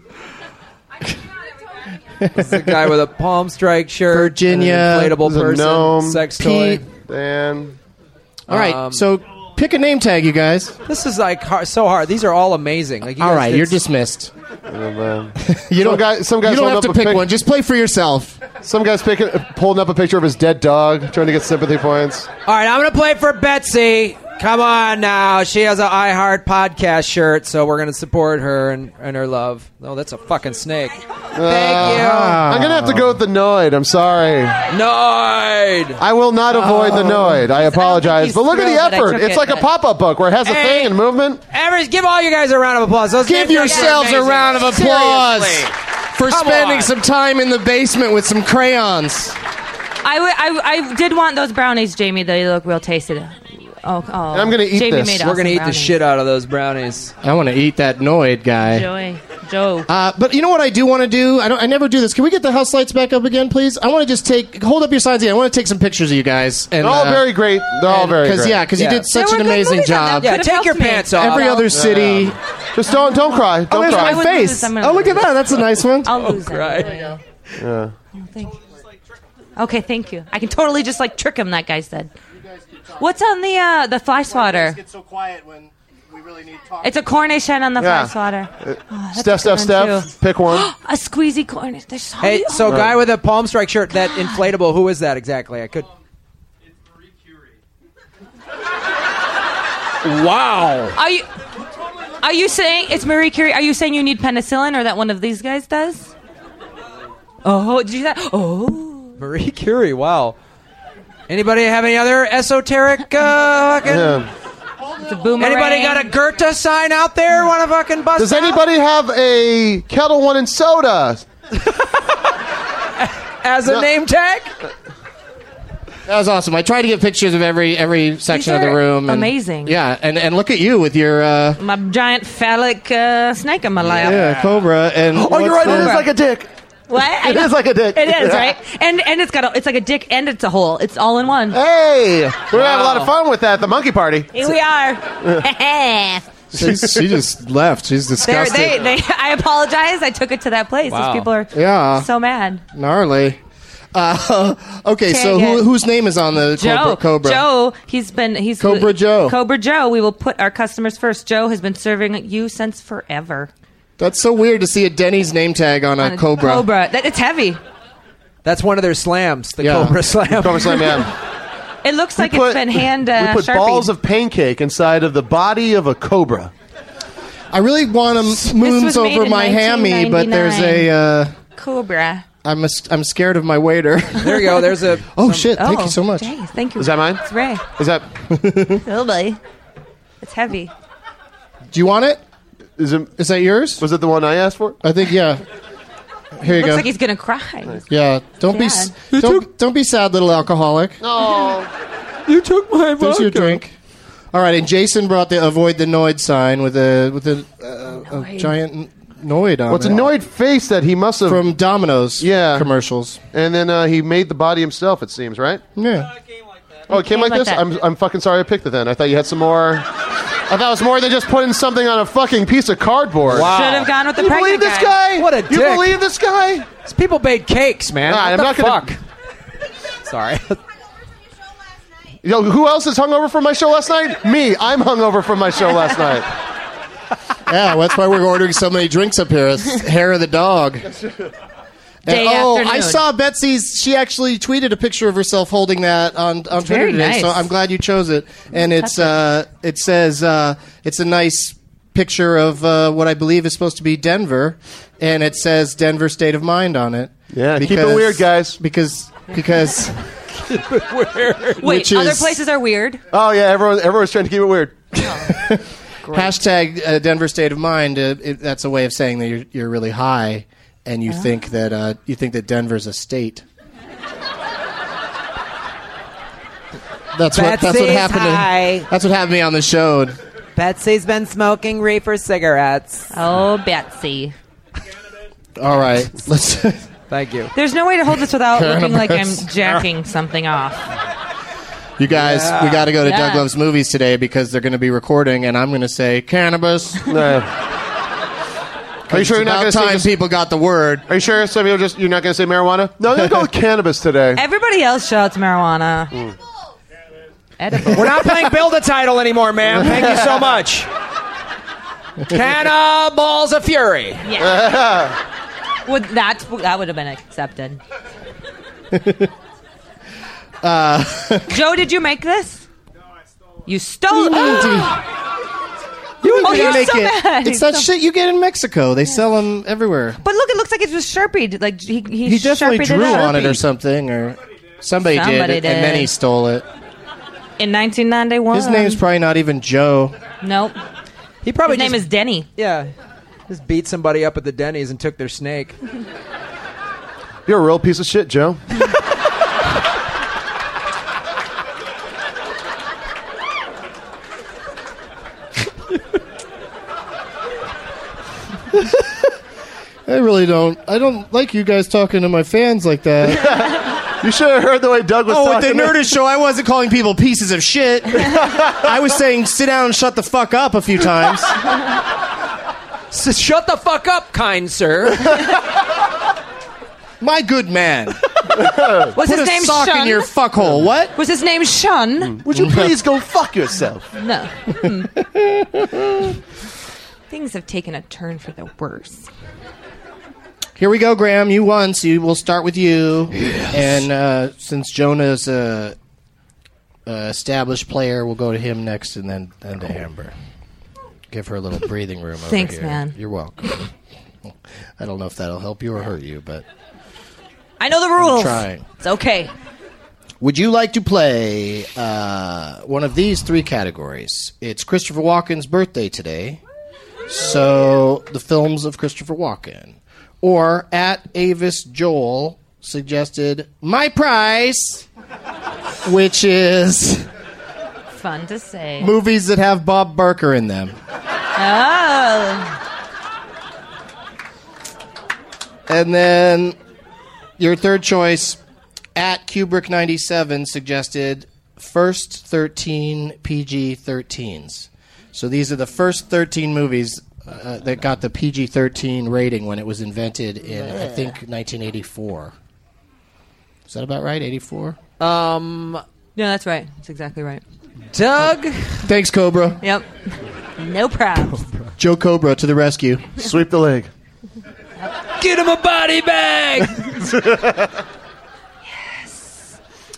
This is a guy with a Palm Strike shirt, Virginia. an inflatable There's a person, gnome. sex Pete. toy. Dan. All right, so pick a name tag, you guys. This is like so hard. These are all amazing. Like, you All guys right, did you're dismissed. You don't. Some guys you don't hold have up to a pick pic- one. Just play for yourself. Some guy's holding up a picture of his dead dog, trying to get sympathy points. All right, I'm going to play for Betsy. Come on now. She has an I Heart podcast shirt, so we're going to support her and her love. Oh, that's a fucking snake. Thank you. I'm gonna have to go with the Noid. I'm sorry. Noid. I will not avoid the Noid. I apologize, he's but look at the thrilled that I effort. took It's it, like a but- pop-up book where it has a Hey. thing and movement. Give all you guys a round of applause. Those Give names are yourselves a amazing. round of applause Seriously. for Come spending on. some time in the basement with some crayons. I did want those brownies, Jamie. They look real tasty. Oh, And I'm gonna eat Jamie this. made We're awesome gonna eat the brownies. shit out of those brownies. I want to eat that Noid guy. Joe. But you know what I do want to do? I never do this. Can we get the house lights back up again, please? I want to just hold up your signs again. I want to take some pictures of you guys. And, They're all very great. They're all very great. Because you did such There an were good amazing movies on job. that. Yeah, Could've take your helped me. pants off. Every other city. Just don't cry. Don't There's cry. my would lose face. this. I'm gonna Oh, look at lose that. That's a nice one. I'll lose cry. it. There you go. Yeah. Oh, thank you. Okay, thank you. I can totally just trick him. That guy said. What's on the fly swatter? Get so quiet when we really need talk. It's a Cornish hen on the Yeah. fly swatter. Steph. Pick one. A squeezy Cornish. There's so Hey, many. so guy with a Palm Strike shirt, that inflatable. Who is that exactly? I could. Wow. Are you saying it's Marie Curie? Are you saying you need penicillin, or that one of these guys does? Oh, did you hear that? Oh, Marie Curie. Wow. Anybody have any other esoteric? it's a boomerang. Anybody got a Goethe sign out there? Want to fucking bust? Does out? anybody have a Kettle One and soda? as a name tag? That was awesome. I tried to get pictures of every section of the are room. And, amazing. Yeah, and look at you with your my giant phallic snake in my lap. cobra. And Oh, you're right. It is like a dick. What? It is like a dick. It is, right? And it's like a dick and it's a hole. It's all in one. Hey, we're gonna have a lot of fun with that at the monkey party. Here we are. she just left. She's disgusted. I apologize. I took it to that place. Wow. These people are So mad. gnarly. Okay, so Dang it. whose name is on the Cobra? Joe. He's Cobra Joe. Cobra Joe. We will put our customers first. Joe has been serving you since forever. That's so weird to see a Denny's name tag on a Cobra. Cobra. It's heavy. That's one of their slams. The Yeah. Cobra Slam. Cobra Slam, yeah. It looks like it's been hand we put Sharpie. balls of pancake inside of the body of a cobra. I really want to moons was made over in my hammy, but there's a. Cobra. I'm scared of my waiter. There you go. There's a. Oh shit! Thank you so much. Jeez, thank you. Is that mine? It's Ray. Is that? Oh boy. It's heavy. Do you want it? Is that yours? Was it the one I asked for? I think yeah. Here you Looks go. like he's gonna cry. Yeah. Don't be don't be sad, little alcoholic. Oh, You took my There's your drink. All right, and Jason brought the avoid the Noid sign with a giant Noid on what's it. a Noid face that he must have From Domino's commercials. And then he made the body himself. It seems right. Yeah. Oh, it came like this. that. I'm fucking sorry I picked it then. I thought you had some more. I thought it was more than just putting something on a fucking piece of cardboard. Wow. Should have gone with the You pregnant believe this guy? What a You dick. believe this guy? These people made cakes, man. Nah, What I'm the not gonna- fuck? Sorry. Yo, who else is hungover from my show last night? Me. I'm hungover from my show last night. Yeah, that's why we're ordering so many drinks up here. It's hair of the dog. Day I afternoon. saw Betsy's. She actually tweeted a picture of herself holding that on Twitter very today. nice. So I'm glad you chose it. And it says it's a nice picture of what I believe is supposed to be Denver, and it says Denver State of Mind on it. Yeah, keep it weird, guys. Because Wait, which other is- places are weird. Oh yeah, everyone's trying to keep it weird. hashtag Denver State of Mind. That's a way of saying that you're really high, and you think that Denver's a state. That's what Betsy's happened. high. That's what happened to me on the show. Betsy's been smoking reefer cigarettes. Oh, Betsy. All right, let's. Thank you. There's no way to hold this without looking like I'm jacking something off. You guys, we got to go to Yeah. Doug Loves Movies today because they're going to be recording, and I'm going to say cannabis. Are you sure you're not going to time say? people got the word? Are you sure some people you're not going to say marijuana? No, I'm going to go with cannabis today. Everybody else shouts marijuana. Edible. We're not playing Build a Title anymore, ma'am. Thank you so much. Cannonballs of Fury. Yeah. That would have been accepted. Joe, did you make this? No, I stole it. You stole it. You you're make so it. mad. It's that shit you get in Mexico. They sell them everywhere. But look, it looks like it was Sharpied. Like he Definitely Sharpied drew it up. on it or something, or somebody Somebody did, and then he stole it. In 1991. His name's probably not even Joe. Nope. He probably His name is Denny. Yeah. Just beat somebody up at the Denny's and took their snake. You're a real piece of shit, Joe. I really don't. I don't like you guys talking to my fans like that. You should have heard the way Doug was At the talking. Nerdist show, I wasn't calling people pieces of shit. I was saying, sit down and shut the fuck up a few times. Shut the fuck up, kind sir. My good man. Was Put his a name sock Sean? in your fuckhole. What? Was his name Sean? Would you please go fuck yourself? No. Things have taken a turn for the worse. Here we go, Graham. You won, so we'll start with you. Yes. And since Jonah's a established player, we'll go to him next, and then to Amber. Give her a little breathing room over Thanks, here. man. You're welcome. I don't know if that'll help you or hurt you, but I know the rules. I'm trying. It's okay. Would you like to play one of these three categories? It's Christopher Walken's birthday today, so the films of Christopher Walken. Or at Avis Joel suggested My Prize, which is Fun to say. movies that have Bob Barker in them. Oh. And then your third choice, at Kubrick97, suggested first 13 PG-13s. So these are the first 13 movies that got the PG-13 rating when it was invented in, I think, 1984. Is that about right, 84? Yeah, that's right. That's exactly right. Doug? Thanks, Cobra. Yep. No problem. Joe Cobra to the rescue. Sweep the leg. Get him a body bag! Yes.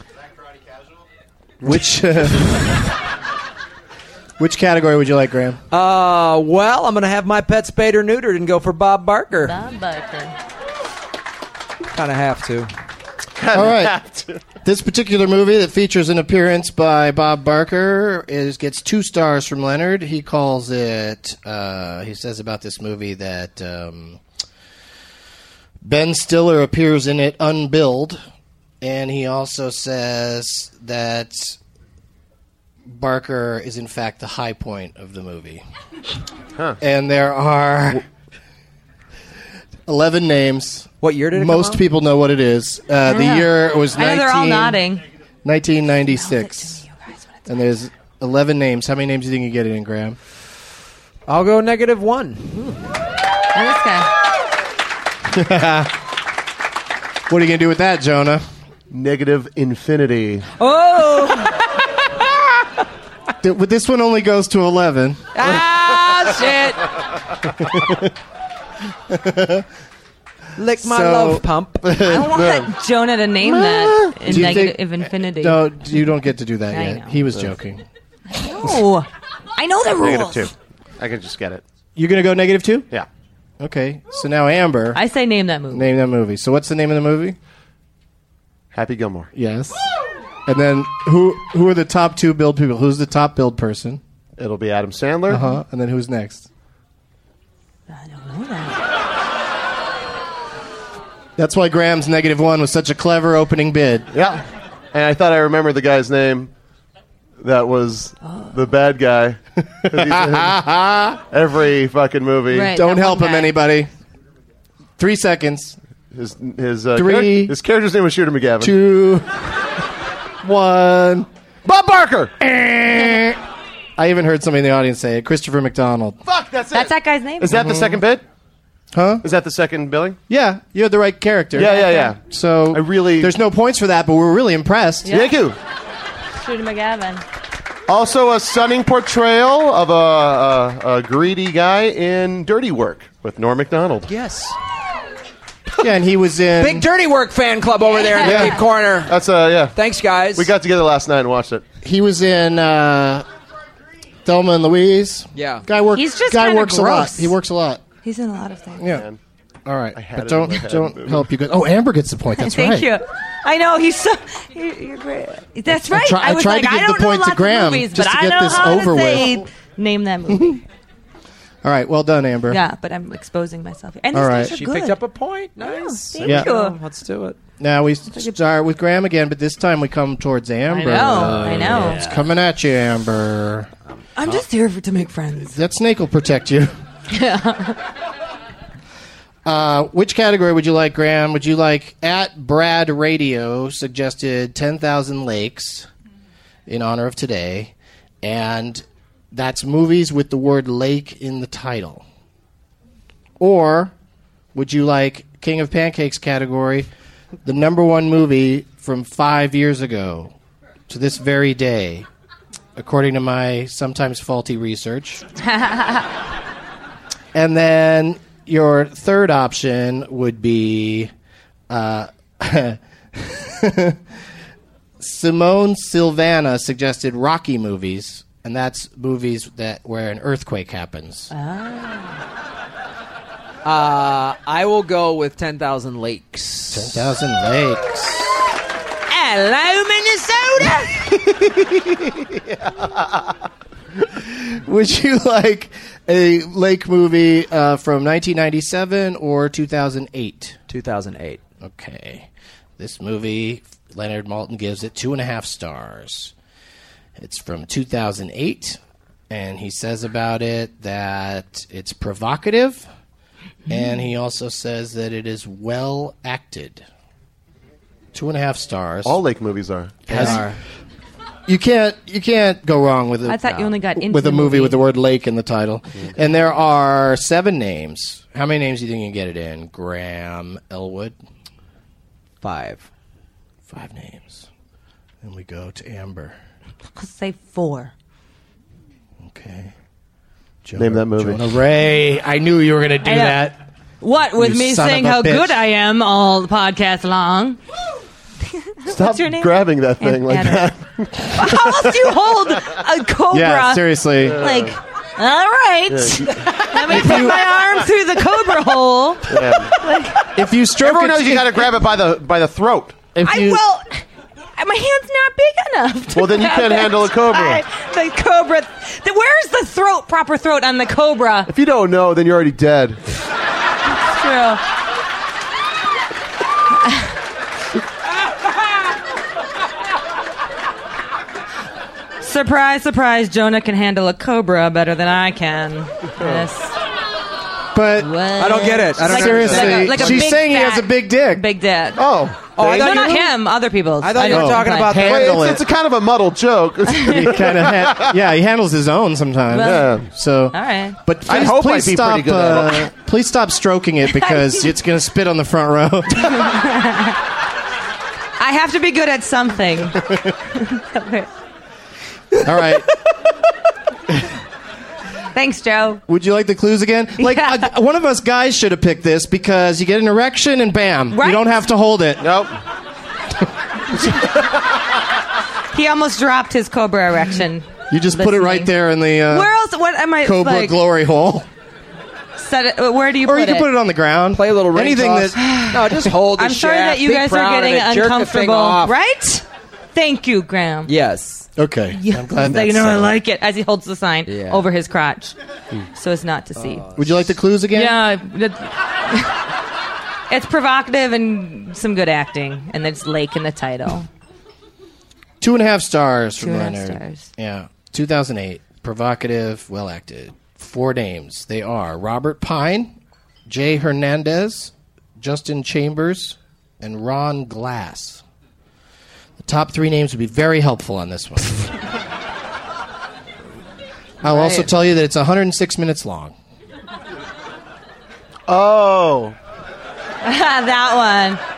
Which category would you like, Graham? Well, I'm going to have my pet spayed or neutered and go for Bob Barker. Bob Barker. Kind of have to. All right. This particular movie that features an appearance by Bob Barker gets 2 stars from Leonard. He calls it, he says about this movie that Ben Stiller appears in it unbilled. And he also says that Barker is, in fact, the high point of the movie. Huh. And there are 11 names. What year did it come Most out? people know what it is. The year was I know they're all nodding. 1996. And there's 11 names. How many names do you think you get it in, Graham? I'll go -1. And this guy. What are you going to do with that, Jonah? Negative infinity. Oh! This one only goes to 11. Ah, shit! Lick my So- love pump. I want Jonah to name that in Do you think- negative infinity. No, you don't get to do that I yet. know. He was joking. No. I know the rules. -2. I can just get it. You're going to go -2? Yeah. Okay. So now Amber, I say name that movie. name that movie. So what's the name of the movie? Happy Gilmore. Yes. And then who are the top 2 billed people? Who's the top billed person? It'll be Adam Sandler. Uh-huh. And then who's next? I don't know that. That's why Graham's -1 was such a clever opening bid. Yeah. And I thought I remembered the guy's name that was the bad guy. 'Cause he's in every fucking movie. Right. Don't that help one him, guy. anybody. 3 seconds. His 3, his character's name was Shooter McGavin. 2, 1. Bob Barker. I even heard somebody in the audience say it. Christopher McDonald. Fuck, that's it. That's that guy's name. Is that the second bit? Huh? Is that the second billing? Yeah, you had the right character. Yeah. So there's no points for that, but we're really impressed. Yeah. Thank you. Shooter McGavin. Also, a stunning portrayal of a greedy guy in Dirty Work with Norm Macdonald. Yes. Yeah, and he was in Big Dirty Work fan club over there in the deep corner. That's yeah. Thanks, guys. We got together last night and watched it. He was in Thelma and Louise. Yeah. Guy works. He's just guy kinda works a lot. gross. He works a lot. He's in a lot of things. Yeah. Man. All right, had but it in my head. don't help you. Oh, Amber gets the point. That's Thank right. you. I know he's so. You're great. That's right. I was tried like, to give I don't the point know to lots Graham of movies, just but to I get know this how over to say, with. name that movie. All right, well done, Amber. Yeah, but I'm exposing myself. And All these right. guys are She good. picked up a point. Nice. Thank Yeah. you. Let's do it. Now we start with Graham again, but this time we come towards Amber. I know. It's coming at you, Amber. I'm just here to make friends. That snake will protect you. Which category would you like, Graham? Would you like at Brad Radio suggested 10,000 Lakes in honor of today, and that's movies with the word lake in the title? Or would you like King of Pancakes category, the number one movie from 5 years ago to this very day, according to my sometimes faulty research? And then your third option would be Simone Silvana suggested Rocky movies, and that's movies where an earthquake happens. I will go with 10,000 Lakes. 10,000 Lakes. Hello, Minnesota. Would you like a lake movie from 1997 or 2008? 2008. Okay. This movie, Leonard Maltin gives it 2.5 stars. It's from 2008, and he says about it that it's provocative, and he also says that it is well acted. 2.5 stars. All lake movies are. You can't go wrong with it. I thought you only got into with a the movie with the word lake in the title. And there are 7 names. How many names do you think you can get it in? Graham Elwood? 5. 5 names. Then we go to Amber. Let's say 4. Okay. Name that movie. Jonah Ray. I knew you were going to do that. What, with You me son saying of a how bitch. good I am all the podcast long? Stop What's your name? grabbing that thing like that. How else do you hold a cobra? Yeah, seriously. Like, all right. Let me put my arm through the cobra hole. If you stroke Everyone it, knows you got to grab it by the throat. If you, My hand's not big enough. Well, then you can't handle a cobra. The cobra. Where's the throat? Proper throat on the cobra. If you don't know, then you're already dead. True. Surprise, surprise, Jonah can handle a cobra better than I can. Yes. But I don't get it. I don't seriously, like a she's big saying he fat- has a big dick. Big dick. Oh, I No, thought not you- him. Other people's. I thought you were talking about the handle It's it. a kind of a muddled joke. He kind of yeah, he handles his own sometimes. Well, Yeah. So, All right. but I please, hope please I'd be stop. pretty good at it. Please stop stroking it because it's going to spit on the front row. I have to be good at something. All right. Thanks, Joe. Would you like the clues again? Like Yeah. one of us guys should have picked this because you get an erection and bam, Right. you don't have to hold it. Nope. He almost dropped his cobra erection. You just put it right Listening. there in the Where else? What am I? Cobra like, glory hole. set it, where do you Or put you can put it on the ground. Play a little ring Anything toss. that No, just hold the I'm sorry shaft, that you be guys are proud of getting it, jerk the thing uncomfortable. off. Right? Thank you, Graham. Yes. Okay. I'm glad You that's know, I settled. like it. As he holds the sign Yeah. over his crotch, so as not to see. Would you like the clues again? Yeah, it's provocative and some good acting, and there's lake in the title. 2.5 stars from 2.5 Leonard. stars. Yeah. 2008. Provocative, well acted. 4 names. They are Robert Pine, Jay Hernandez, Justin Chambers, and Ron Glass. The top 3 names would be very helpful on this one. I'll also tell you that it's 106 minutes long. Oh. That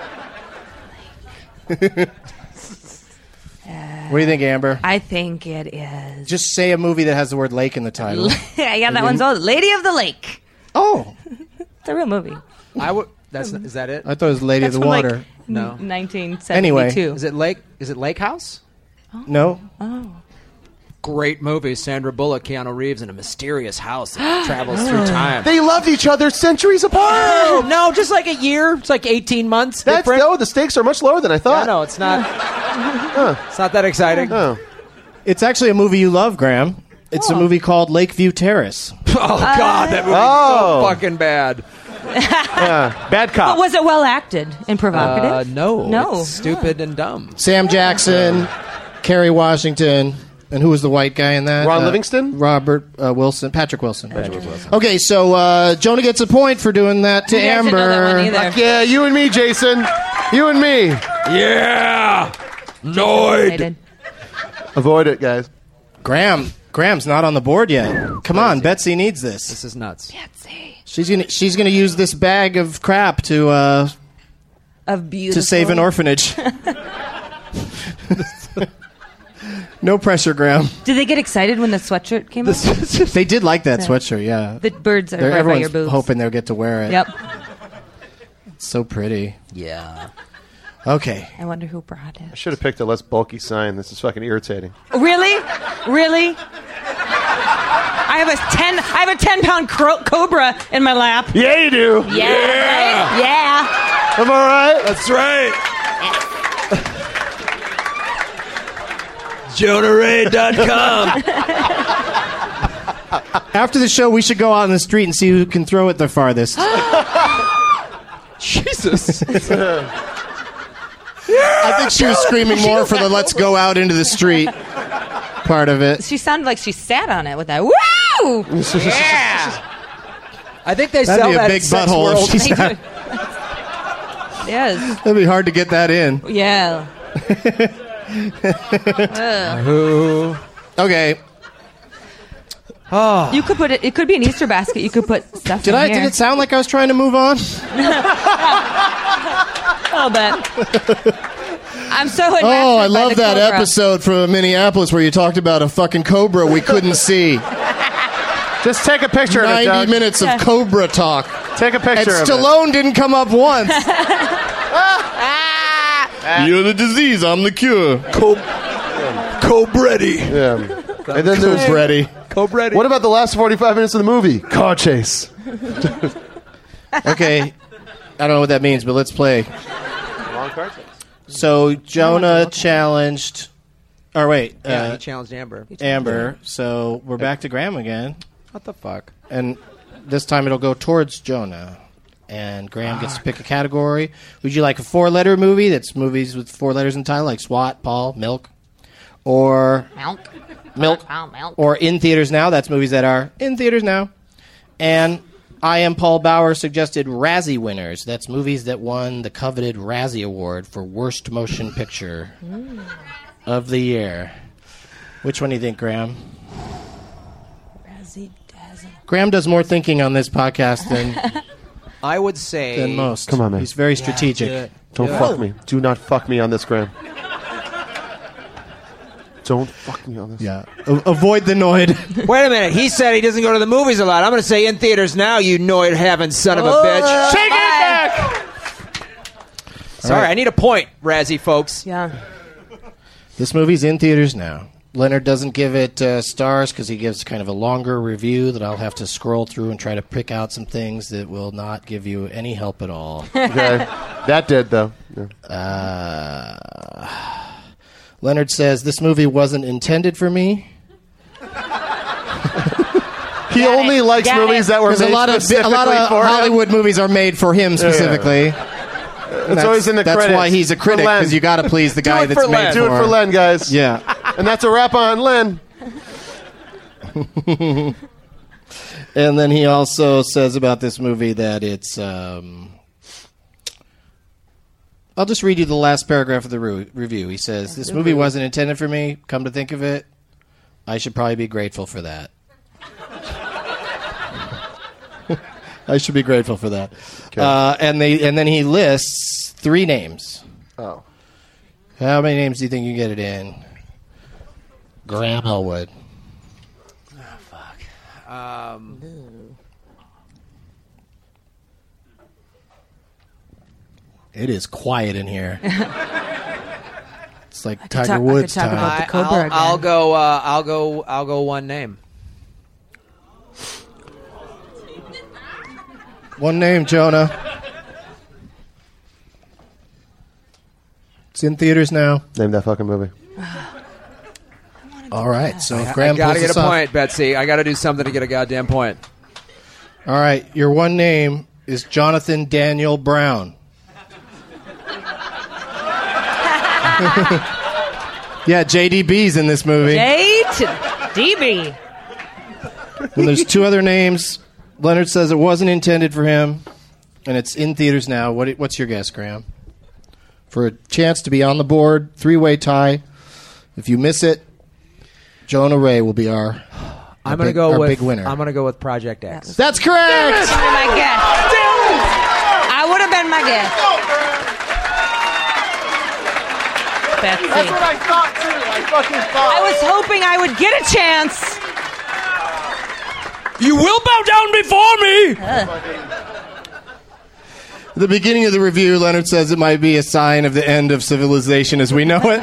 one. What do you think, Amber? I think it is. Just say a movie that has the word lake in the title. Yeah, that one's old. Lady of the Lake. Oh, It's a real movie. I would. Is that it? I thought it was Lady That's of the from, like, Water. No. 1972. Anyway. Is it Lake House? No? Great movie. Sandra Bullock, Keanu Reeves in a mysterious house that travels through time. They loved each other centuries apart. Oh, no, just like a year. It's like 18 months. That's different. no. The stakes are much lower than I Yeah, thought. no, it's not. It's not that exciting. Oh. It's actually a movie you love, Graham. It's a movie called Lakeview Terrace. Oh God, that movie's so fucking bad. Bad cop. But was it well acted and provocative? No, No. it's stupid and dumb. Sam Jackson, Kerry Washington. And who was the white guy in that? Ron Livingston? Robert Wilson. Patrick Wilson. Okay, so Jonah gets a point for doing that to You guys Amber. didn't know that one either. Fuck yeah, you and me, Jason. You and me. Yeah! Noid! Avoid it, guys. Graham's not on the board yet. Come on, Betsy needs this. This is nuts. She's gonna use this bag of crap to beautiful. save an orphanage. No pressure, Graham. Did they get excited when the sweatshirt came out? They did like that sweatshirt, yeah. The birds are right by your Everyone's boobs. hoping they'll get to wear it. Yep. It's so pretty. Yeah. Okay. I wonder who brought it. I should have picked a less bulky sign. This is fucking irritating. Really? I have a 10-pound cobra in my lap. Yeah, you do. Yeah. Right? Yeah. Am I right? That's right. JonahRay.com. After the show, we should go out in the street and see who can throw it the farthest. Jesus. I think she was screaming more for the let's go out into the street part of it. She sounded like she sat on it with that. Woo! Yeah. I think they That'd sell be a that big at Sex butthole World. if she sat. Yes. That'd be hard to get that in. Yeah. Okay. Oh. You could put it. It could be an Easter basket. You could put stuff. Did in I? here. Did it sound like I was trying to move on? A little bit. I'm so enraptured Oh, I by love the that cobra. episode from Minneapolis where you talked about a fucking cobra we couldn't see. Just take a picture of it, 90 Doug. minutes of cobra talk. Take a And picture of it. Stallone didn't come up once. You're the disease, I'm the cure. Cobretti. Yeah. And then there's Cobretti. What about the last 45 minutes of the movie? Car chase. Okay. I don't know what that means, but let's play. Long car chase. So Jonah challenged. Or wait. Yeah, he challenged Amber. Amber. So we're back to Graham again. What the fuck? And this time it'll go towards Jonah. And Graham gets to pick a category. Would you like a 4-letter movie that's movies with 4 letters in the title, like SWAT, Paul, Milk? Or Milk. Or in theaters now. That's movies that are in theaters now. And I Am Paul Bauer suggested Razzie winners. That's movies that won the coveted Razzie Award for Worst Motion Picture of the year. Which one do you think, Graham? Graham does more thinking on this podcast than I would say than most. Come on, man. He's very strategic. Don't fuck me. Do not fuck me on this, Graham. Don't fuck me on this. Yeah. Avoid the Noid. Wait a minute. He said he doesn't go to the movies a lot. I'm going to say in theaters now, you Noid having son of a bitch. Take it back! Sorry, right. I need a point, Razzie folks. Yeah. This movie's in theaters now. Leonard doesn't give it stars because he gives kind of a longer review that I'll have to scroll through and try to pick out some things that will not give you any help at all. Okay. That did, though. Yeah. Leonard says, this movie wasn't intended for me. He only likes movies that were Because made a lot of specifically for him. Hollywood movies are made for him specifically. It's always in the That's credits. why he's a critic, For Len. because you got to please the guy it that's for made Len. for Do it for him. Len, guys. Yeah. And that's a wrap on Len. And then he also says about this movie that it's... I'll just read you the last paragraph of the review. He says, this movie wasn't intended for me. Come to think of it, I should probably be grateful for that. I should be grateful for that. Okay. And then he lists 3 names. Oh. How many names do you think you get it in? Graham Elwood. It is quiet in here. It's like Tiger Woods talk time. about the Cobra again. I'll go one name. One name, Jonah. It's in theaters now. Name that fucking movie. All right, so if I Graham got to pulls get this a off- point, Betsy. I got to do something to get a goddamn point. All right, your one name is Jonathan Daniel Brown. Yeah, JDB's in this movie. J to DB. And there's two other names. Leonard says it wasn't intended for him, and it's in theaters now. What's your guess, Graham? For a chance to be on the board, 3-way tie. If you miss it, Jonah Ray will be our big winner. I'm gonna go with Project X. That's correct. That would have been my guess. I would have been my guess. That's what I thought too. I fucking thought. I was hoping I would get a chance. You will bow down before me. At the beginning of the review, Leonard says it might be a sign of the end of civilization as we know it.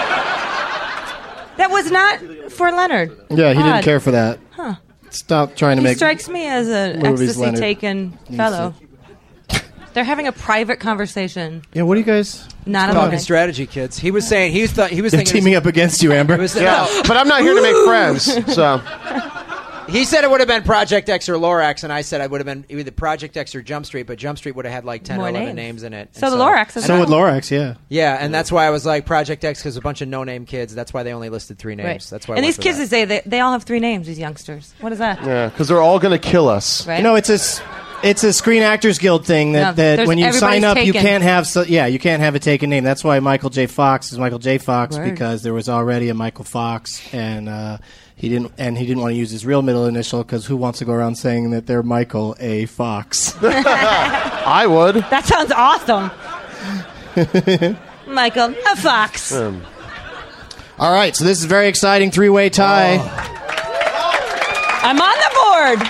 That was not for Leonard. Yeah, he didn't Odd. care for that. Huh. Stop trying to He make. strikes me as an movies, Leonard. ecstasy-taken fellow. They're having a private conversation. Yeah, what do you guys? Not a Talking movie. strategy, kids. He was saying he was They're thinking teaming up against you, Amber. Yeah, but I'm not here to make friends. So He said it would have been Project X or Lorax, and I said I would have been either Project X or Jump Street, but Jump Street would have had like 10 More or 11 names. names in it. So And the Lorax is So would Lorax, yeah. Yeah, and that's why I was like Project X because a bunch of no-name kids. That's why they only listed 3 names. Right. That's why. I And went these for kids, that. they say they all have 3 names, these youngsters. What is that? yeah, because they're all gonna kill us. Right? You know, it's a Screen Actors Guild thing Yeah, that there's- when you sign up, everybody's you taken. can't have you can't have a taken name. That's why Michael J. Fox is Michael J. Fox Word. because there was already a Michael Fox, and he didn't want to use his real middle initial because who wants to go around saying that they're Michael A. Fox? I would. That sounds awesome. Michael, a fox. All right, so this is a very exciting 3-way tie. I'm on the board.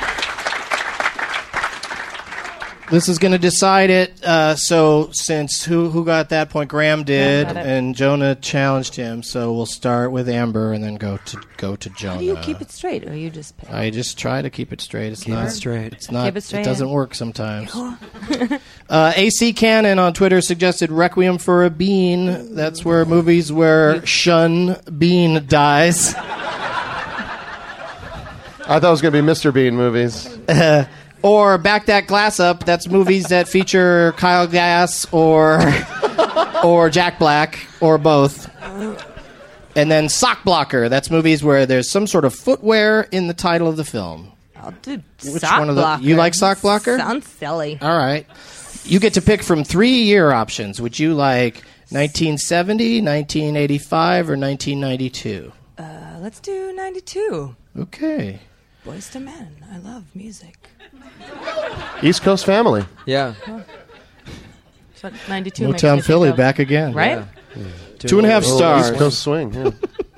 This is going to decide it. So since who got that point? Graham did, got it. and Jonah challenged him. So we'll start with Amber and then go to Jonah. How do you keep it straight, or you just pick? I just try to keep it straight. It's not straight. It's not. Keep it straight, It doesn't yeah. work sometimes. AC Cannon on Twitter suggested Requiem for a Bean. That's where movies where Shun Bean dies. I thought it was gonna be Mr. Bean movies. Or Back That Glass Up. That's movies that feature Kyle Gass or Jack Black or both. And then Sock Blocker. That's movies where there's some sort of footwear in the title of the film. I'll do Which sock one of the- blocker. you like sock blocker? Sounds silly. All right. You get to pick from 3 year options. Would you like 1970, 1985, or 1992? Let's do 92. Okay. Boys to Men. I love music. East Coast Family. Yeah. That's what 92 makes me Motown think Philly of. back again. Right? Yeah. 2.5 stars. East Coast Swing. Yeah.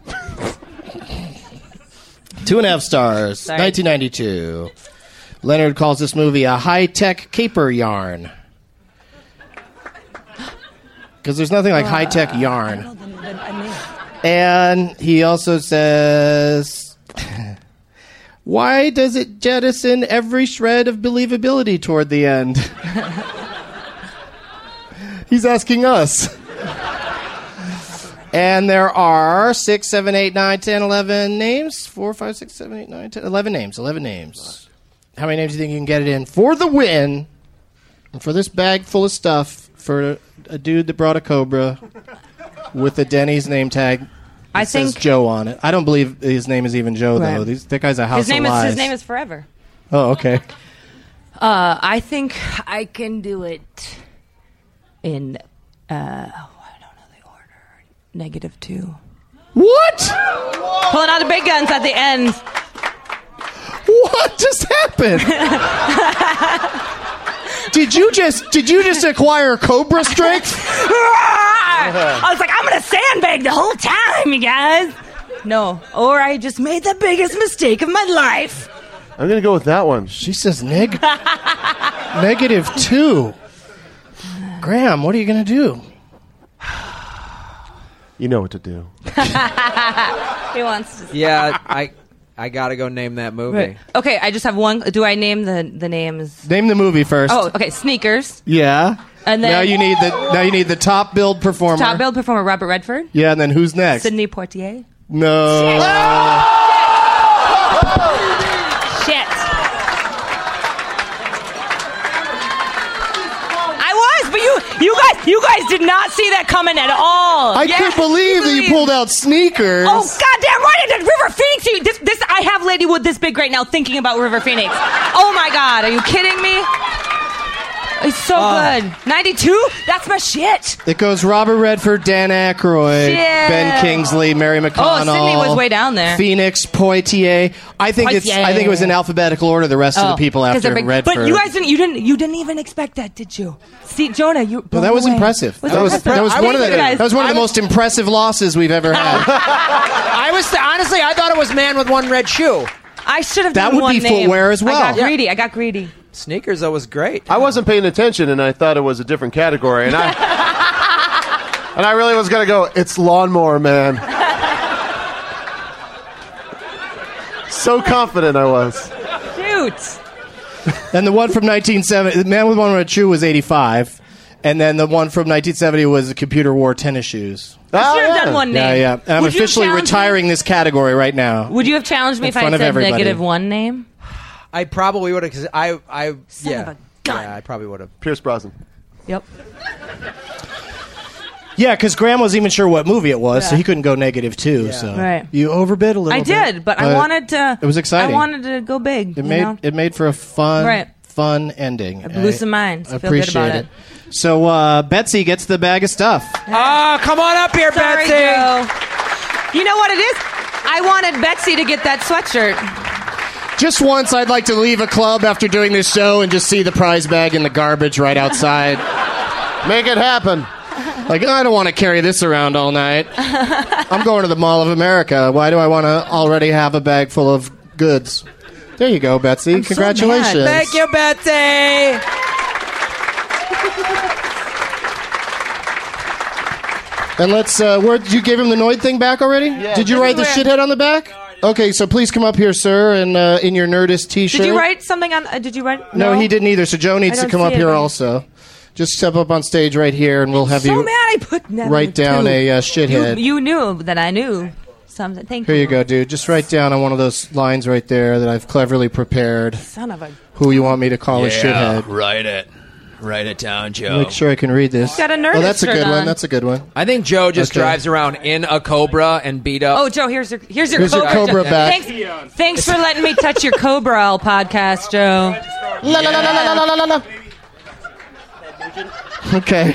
2.5 stars. Sorry. 1992. Leonard calls this movie a high-tech caper yarn. Because there's nothing like high-tech yarn. And he also says, why does it jettison every shred of believability toward the end? He's asking us. And there are 6, 7, 8, 9, 10, 11 names. 4, 5, 6, 7, 8, 9, 10, 11 names. 11 names. How many names do you think you can get it in for the win? And for this bag full of stuff for a dude that brought a Cobra with a Denny's name tag. I says think Joe on it. I don't believe his name is even Joe, though. Right. That guy's a house his name of lies. His name is Forever. Oh, okay. I think I can do it in, I don't know the order. -2. What? Pulling out the big guns at the end. What just happened? Did you just acquire Cobra strength? I was like, I'm going to sandbag the whole time, you guys. No. Or I just made the biggest mistake of my life. I'm gonna go with that one. She says -2. Graham, what are you going to do? You know what to do. He wants to. Yeah, I gotta go name that movie. Right. Okay, I just have one. Do I name the names? Name the movie first. Oh, okay. Sneakers. Yeah. And then now you need the top billed performer. top billed performer Robert Redford. Yeah, and then who's next? Sidney Poitier. No. Shit. I was, but You guys did not see that coming at all. I can't believe that you pulled out Sneakers. Oh, goddamn right! I did. River Phoenix. This. I have Ladywood this big right now, thinking about River Phoenix. Oh my God! Are you kidding me? It's so good. 92? That's my shit. It goes Robert Redford, Dan Aykroyd, Shit. Ben Kingsley, Mary McConnell. Oh, Sydney was way down there. Phoenix, Poitier. I think it was in alphabetical order. The rest of the people after Redford. But you guys you didn't even expect that, did you? See, Jonah, you. Well, that was impressive. That was one of the most impressive losses we've ever had. Honestly, I thought it was Man with One Red Shoe. I should have. That done would one be name. footwear as well. I got greedy. Sneakers, that was great. I wasn't paying attention, and I thought it was a different category, and I really was going to go, it's Lawnmower Man. So confident I was. Shoot. And the one from 1970, the Man with One Red Shoe was 85. And then the one from 1970 was the Computer Wore Tennis Shoes. I should have done one name. Yeah. I'm Would you officially challenge retiring this category right now. Would you have challenged me if I front of said everybody. negative one name? I probably would have, because I Son of a gun. Yeah, I probably would have. Pierce Brosnan. Yep. Yeah, because Graham wasn't even sure what movie it was, so he couldn't go negative two. So Right. you overbid a little I bit. did, but I wanted to. It was exciting. I wanted to go big. It made for a fun ending. I blew some minds. I feel appreciate good about it. So Betsy gets the bag of stuff. Oh, come on up here, Sorry, Betsy. Joe. You know what it is? I wanted Betsy to get that sweatshirt. Just once, I'd like to leave a club after doing this show and just see the prize bag in the garbage right outside. Make it happen. Like, I don't want to carry this around all night. I'm going to the Mall of America. Why do I want to already have a bag full of goods? There you go, Betsy. I'm so Congratulations. mad. Thank you, Betsy. And let's, you gave him the Noid thing back already? Yeah. Did you write the shithead on the back? Okay, so please come up here, sir, and in your Nerdist t-shirt. Did you write something on? Did you write? No, he didn't either, so Joe needs I to don't come up see it. here also. Just step up on stage right here, and we'll have So you mad I put negative write down two. a shithead. You knew that I knew something. Thank Here you. you go, dude. Just write down on one of those lines right there that I've cleverly prepared Son of a. who you want me to call a shithead. Write it down, Joe. Make sure I can read this. Got a Nerdist Oh, that's a shirt good one. on. That's a good one. I think Joe just Okay. drives around in a Cobra and beat up. Oh, Joe, here's your Here's your Cobra. Cobra Joe. back. Thanks for letting me touch your Cobra all podcast, Joe. La la la la la la la la. Okay.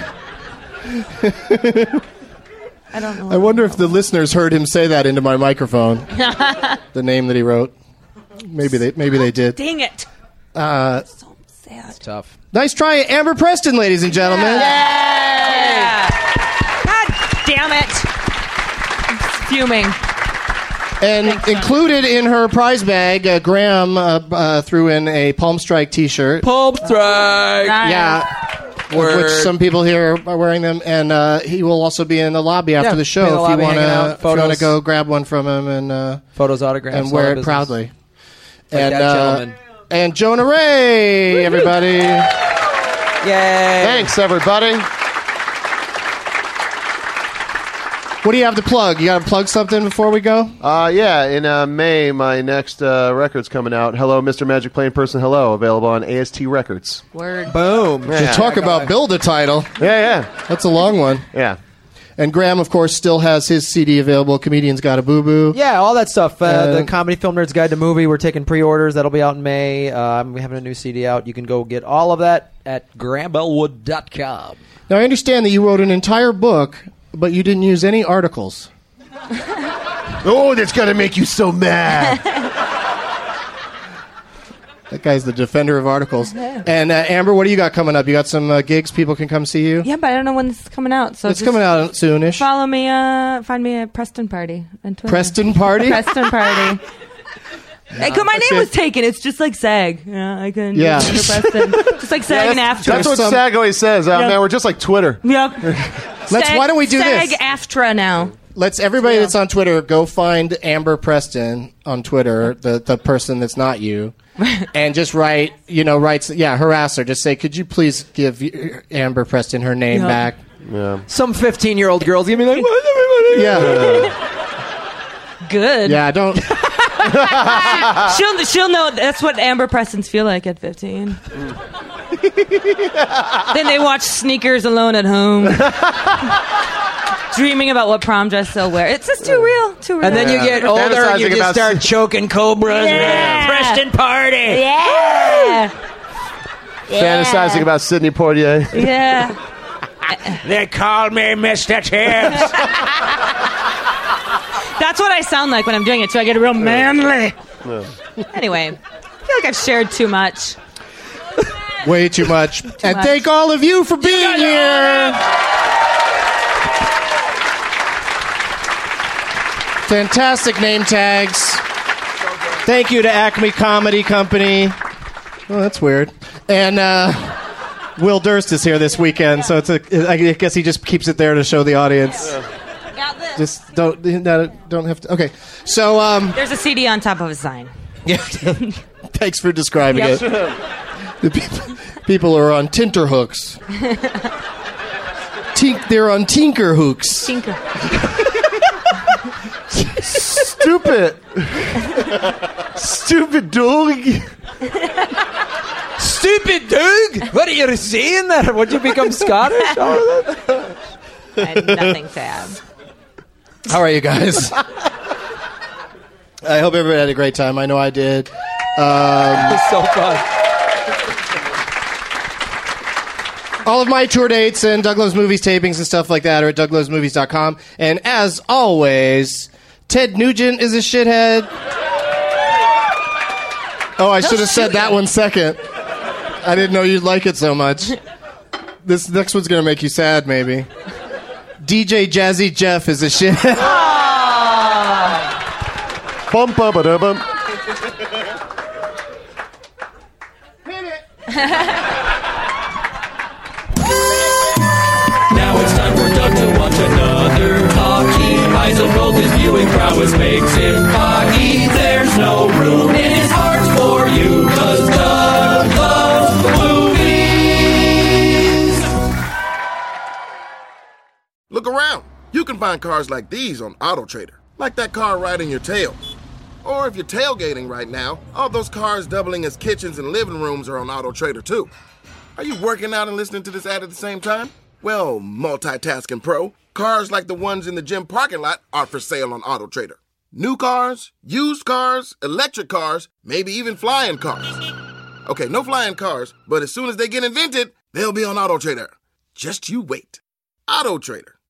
I don't know. I wonder if the listeners heard him say that into my microphone. The name that he wrote. Maybe they did. Dang it. Uh, So sad. Tough. nice try, Amber Preston, ladies and gentlemen. Yeah. God damn it. I'm fuming. And Thanks, included in her prize bag, Graham threw in a Palm Strike T-shirt. Palm strike. Nice. Yeah. Of which some people here are wearing them, and he will also be in the lobby after Yeah, the be in show the if lobby you want hanging out, to photos. go grab one from him and Photos, autographs, and all wear that it business. proudly. Like And that gentleman. and Jonah Ray, everybody. Yay. Thanks, everybody. What do you have to plug? You got to plug something before we go? Yeah, in May, my next record's coming out. Hello, Mr. Magic Plain Person. Hello, available on AST Records. Word. Boom. Yeah. So talk about build a title. Yeah. That's a long one. Yeah. And Graham, of course, still has his CD available. Comedian's Got a Boo Boo. Yeah, all that stuff. The Comedy Film Nerds Guide to Movie. We're taking pre-orders. That'll be out in May. We're having a new CD out. You can go get all of that at GrahamElwood.com. Now, I understand that you wrote an entire book, but you didn't use any articles. Oh, that's going to make you so mad. That guy's the defender of articles. And Amber, what do you got coming up? You got some gigs people can come see you? Yeah, but I don't know when this is coming out. So It's just coming out soonish. Follow me. Find me at Preston Party on Twitter. Preston Party? Preston Party. Hey, my name was taken. It's just like SAG. Yeah, I couldn't. Yeah. do it for Preston. Just like SAG and AFTRA. That's what SAG always says. Yeah. Man, we're just like Twitter. Yep. Why don't we do this? SAG AFTRA now. Let's everybody that's on Twitter go find Amber Preston on Twitter, the person that's not you, and just harass her. Just say, could you please give Amber Preston her name back? Yeah. Some 15-year-old girl's gonna be like, "What's everybody?" Yeah. Good. Yeah. Don't. She'll know that's what Amber Prestons feel like at 15. Then they watch Sneakers alone at home. Dreaming about what prom dress they'll wear. It's just too real. Too real. And then you get older and you just start choking cobras. Yeah. Preston party. Yeah. Fantasizing about Sidney Poitier. Yeah. They call me Mr. Tibbs. That's what I sound like when I'm doing it, so I get real manly. Anyway, I feel like I've shared too much. Way too much. And thank all of you for being here. Fantastic name tags. Thank you to Acme Comedy Company. Oh, that's weird. And Will Durst is here this weekend, so I guess he just keeps it there to show the audience. Got this. Just don't have to. Okay, so There's a CD on top of a sign. yeah. Thanks for describing Yep. it. The people are on tinterhooks. They're on tinker hooks. Tinker. Stupid. Stupid dog. Stupid Doug! What are you saying that? Would you become Scottish? I had nothing to add. How are you guys? I hope everybody had a great time. I know I did. It's so fun. All of my tour dates and Doug Loves Movies tapings and stuff like that are at douglovesmovies.com. And as always, Ted Nugent is a shithead. Oh, I should have said that one second. I didn't know you'd like it so much. This next one's going to make you sad, maybe. DJ Jazzy Jeff is a shithead. Bum, bum, ba, da, bum. Now it's time for Doug to watch another talkie. Eyes of gold, his viewing prowess makes him cocky. There's no room in his heart for you, 'cause Doug loves movies. Look around. You can find cars like these on AutoTrader. Like that car riding your tail. Or if you're tailgating right now, all those cars doubling as kitchens and living rooms are on AutoTrader too. Are you working out and listening to this ad at the same time? Well, multitasking pro, cars like the ones in the gym parking lot are for sale on AutoTrader. New cars, used cars, electric cars, maybe even flying cars. Okay, no flying cars, but as soon as they get invented, they'll be on AutoTrader. Just you wait. AutoTrader.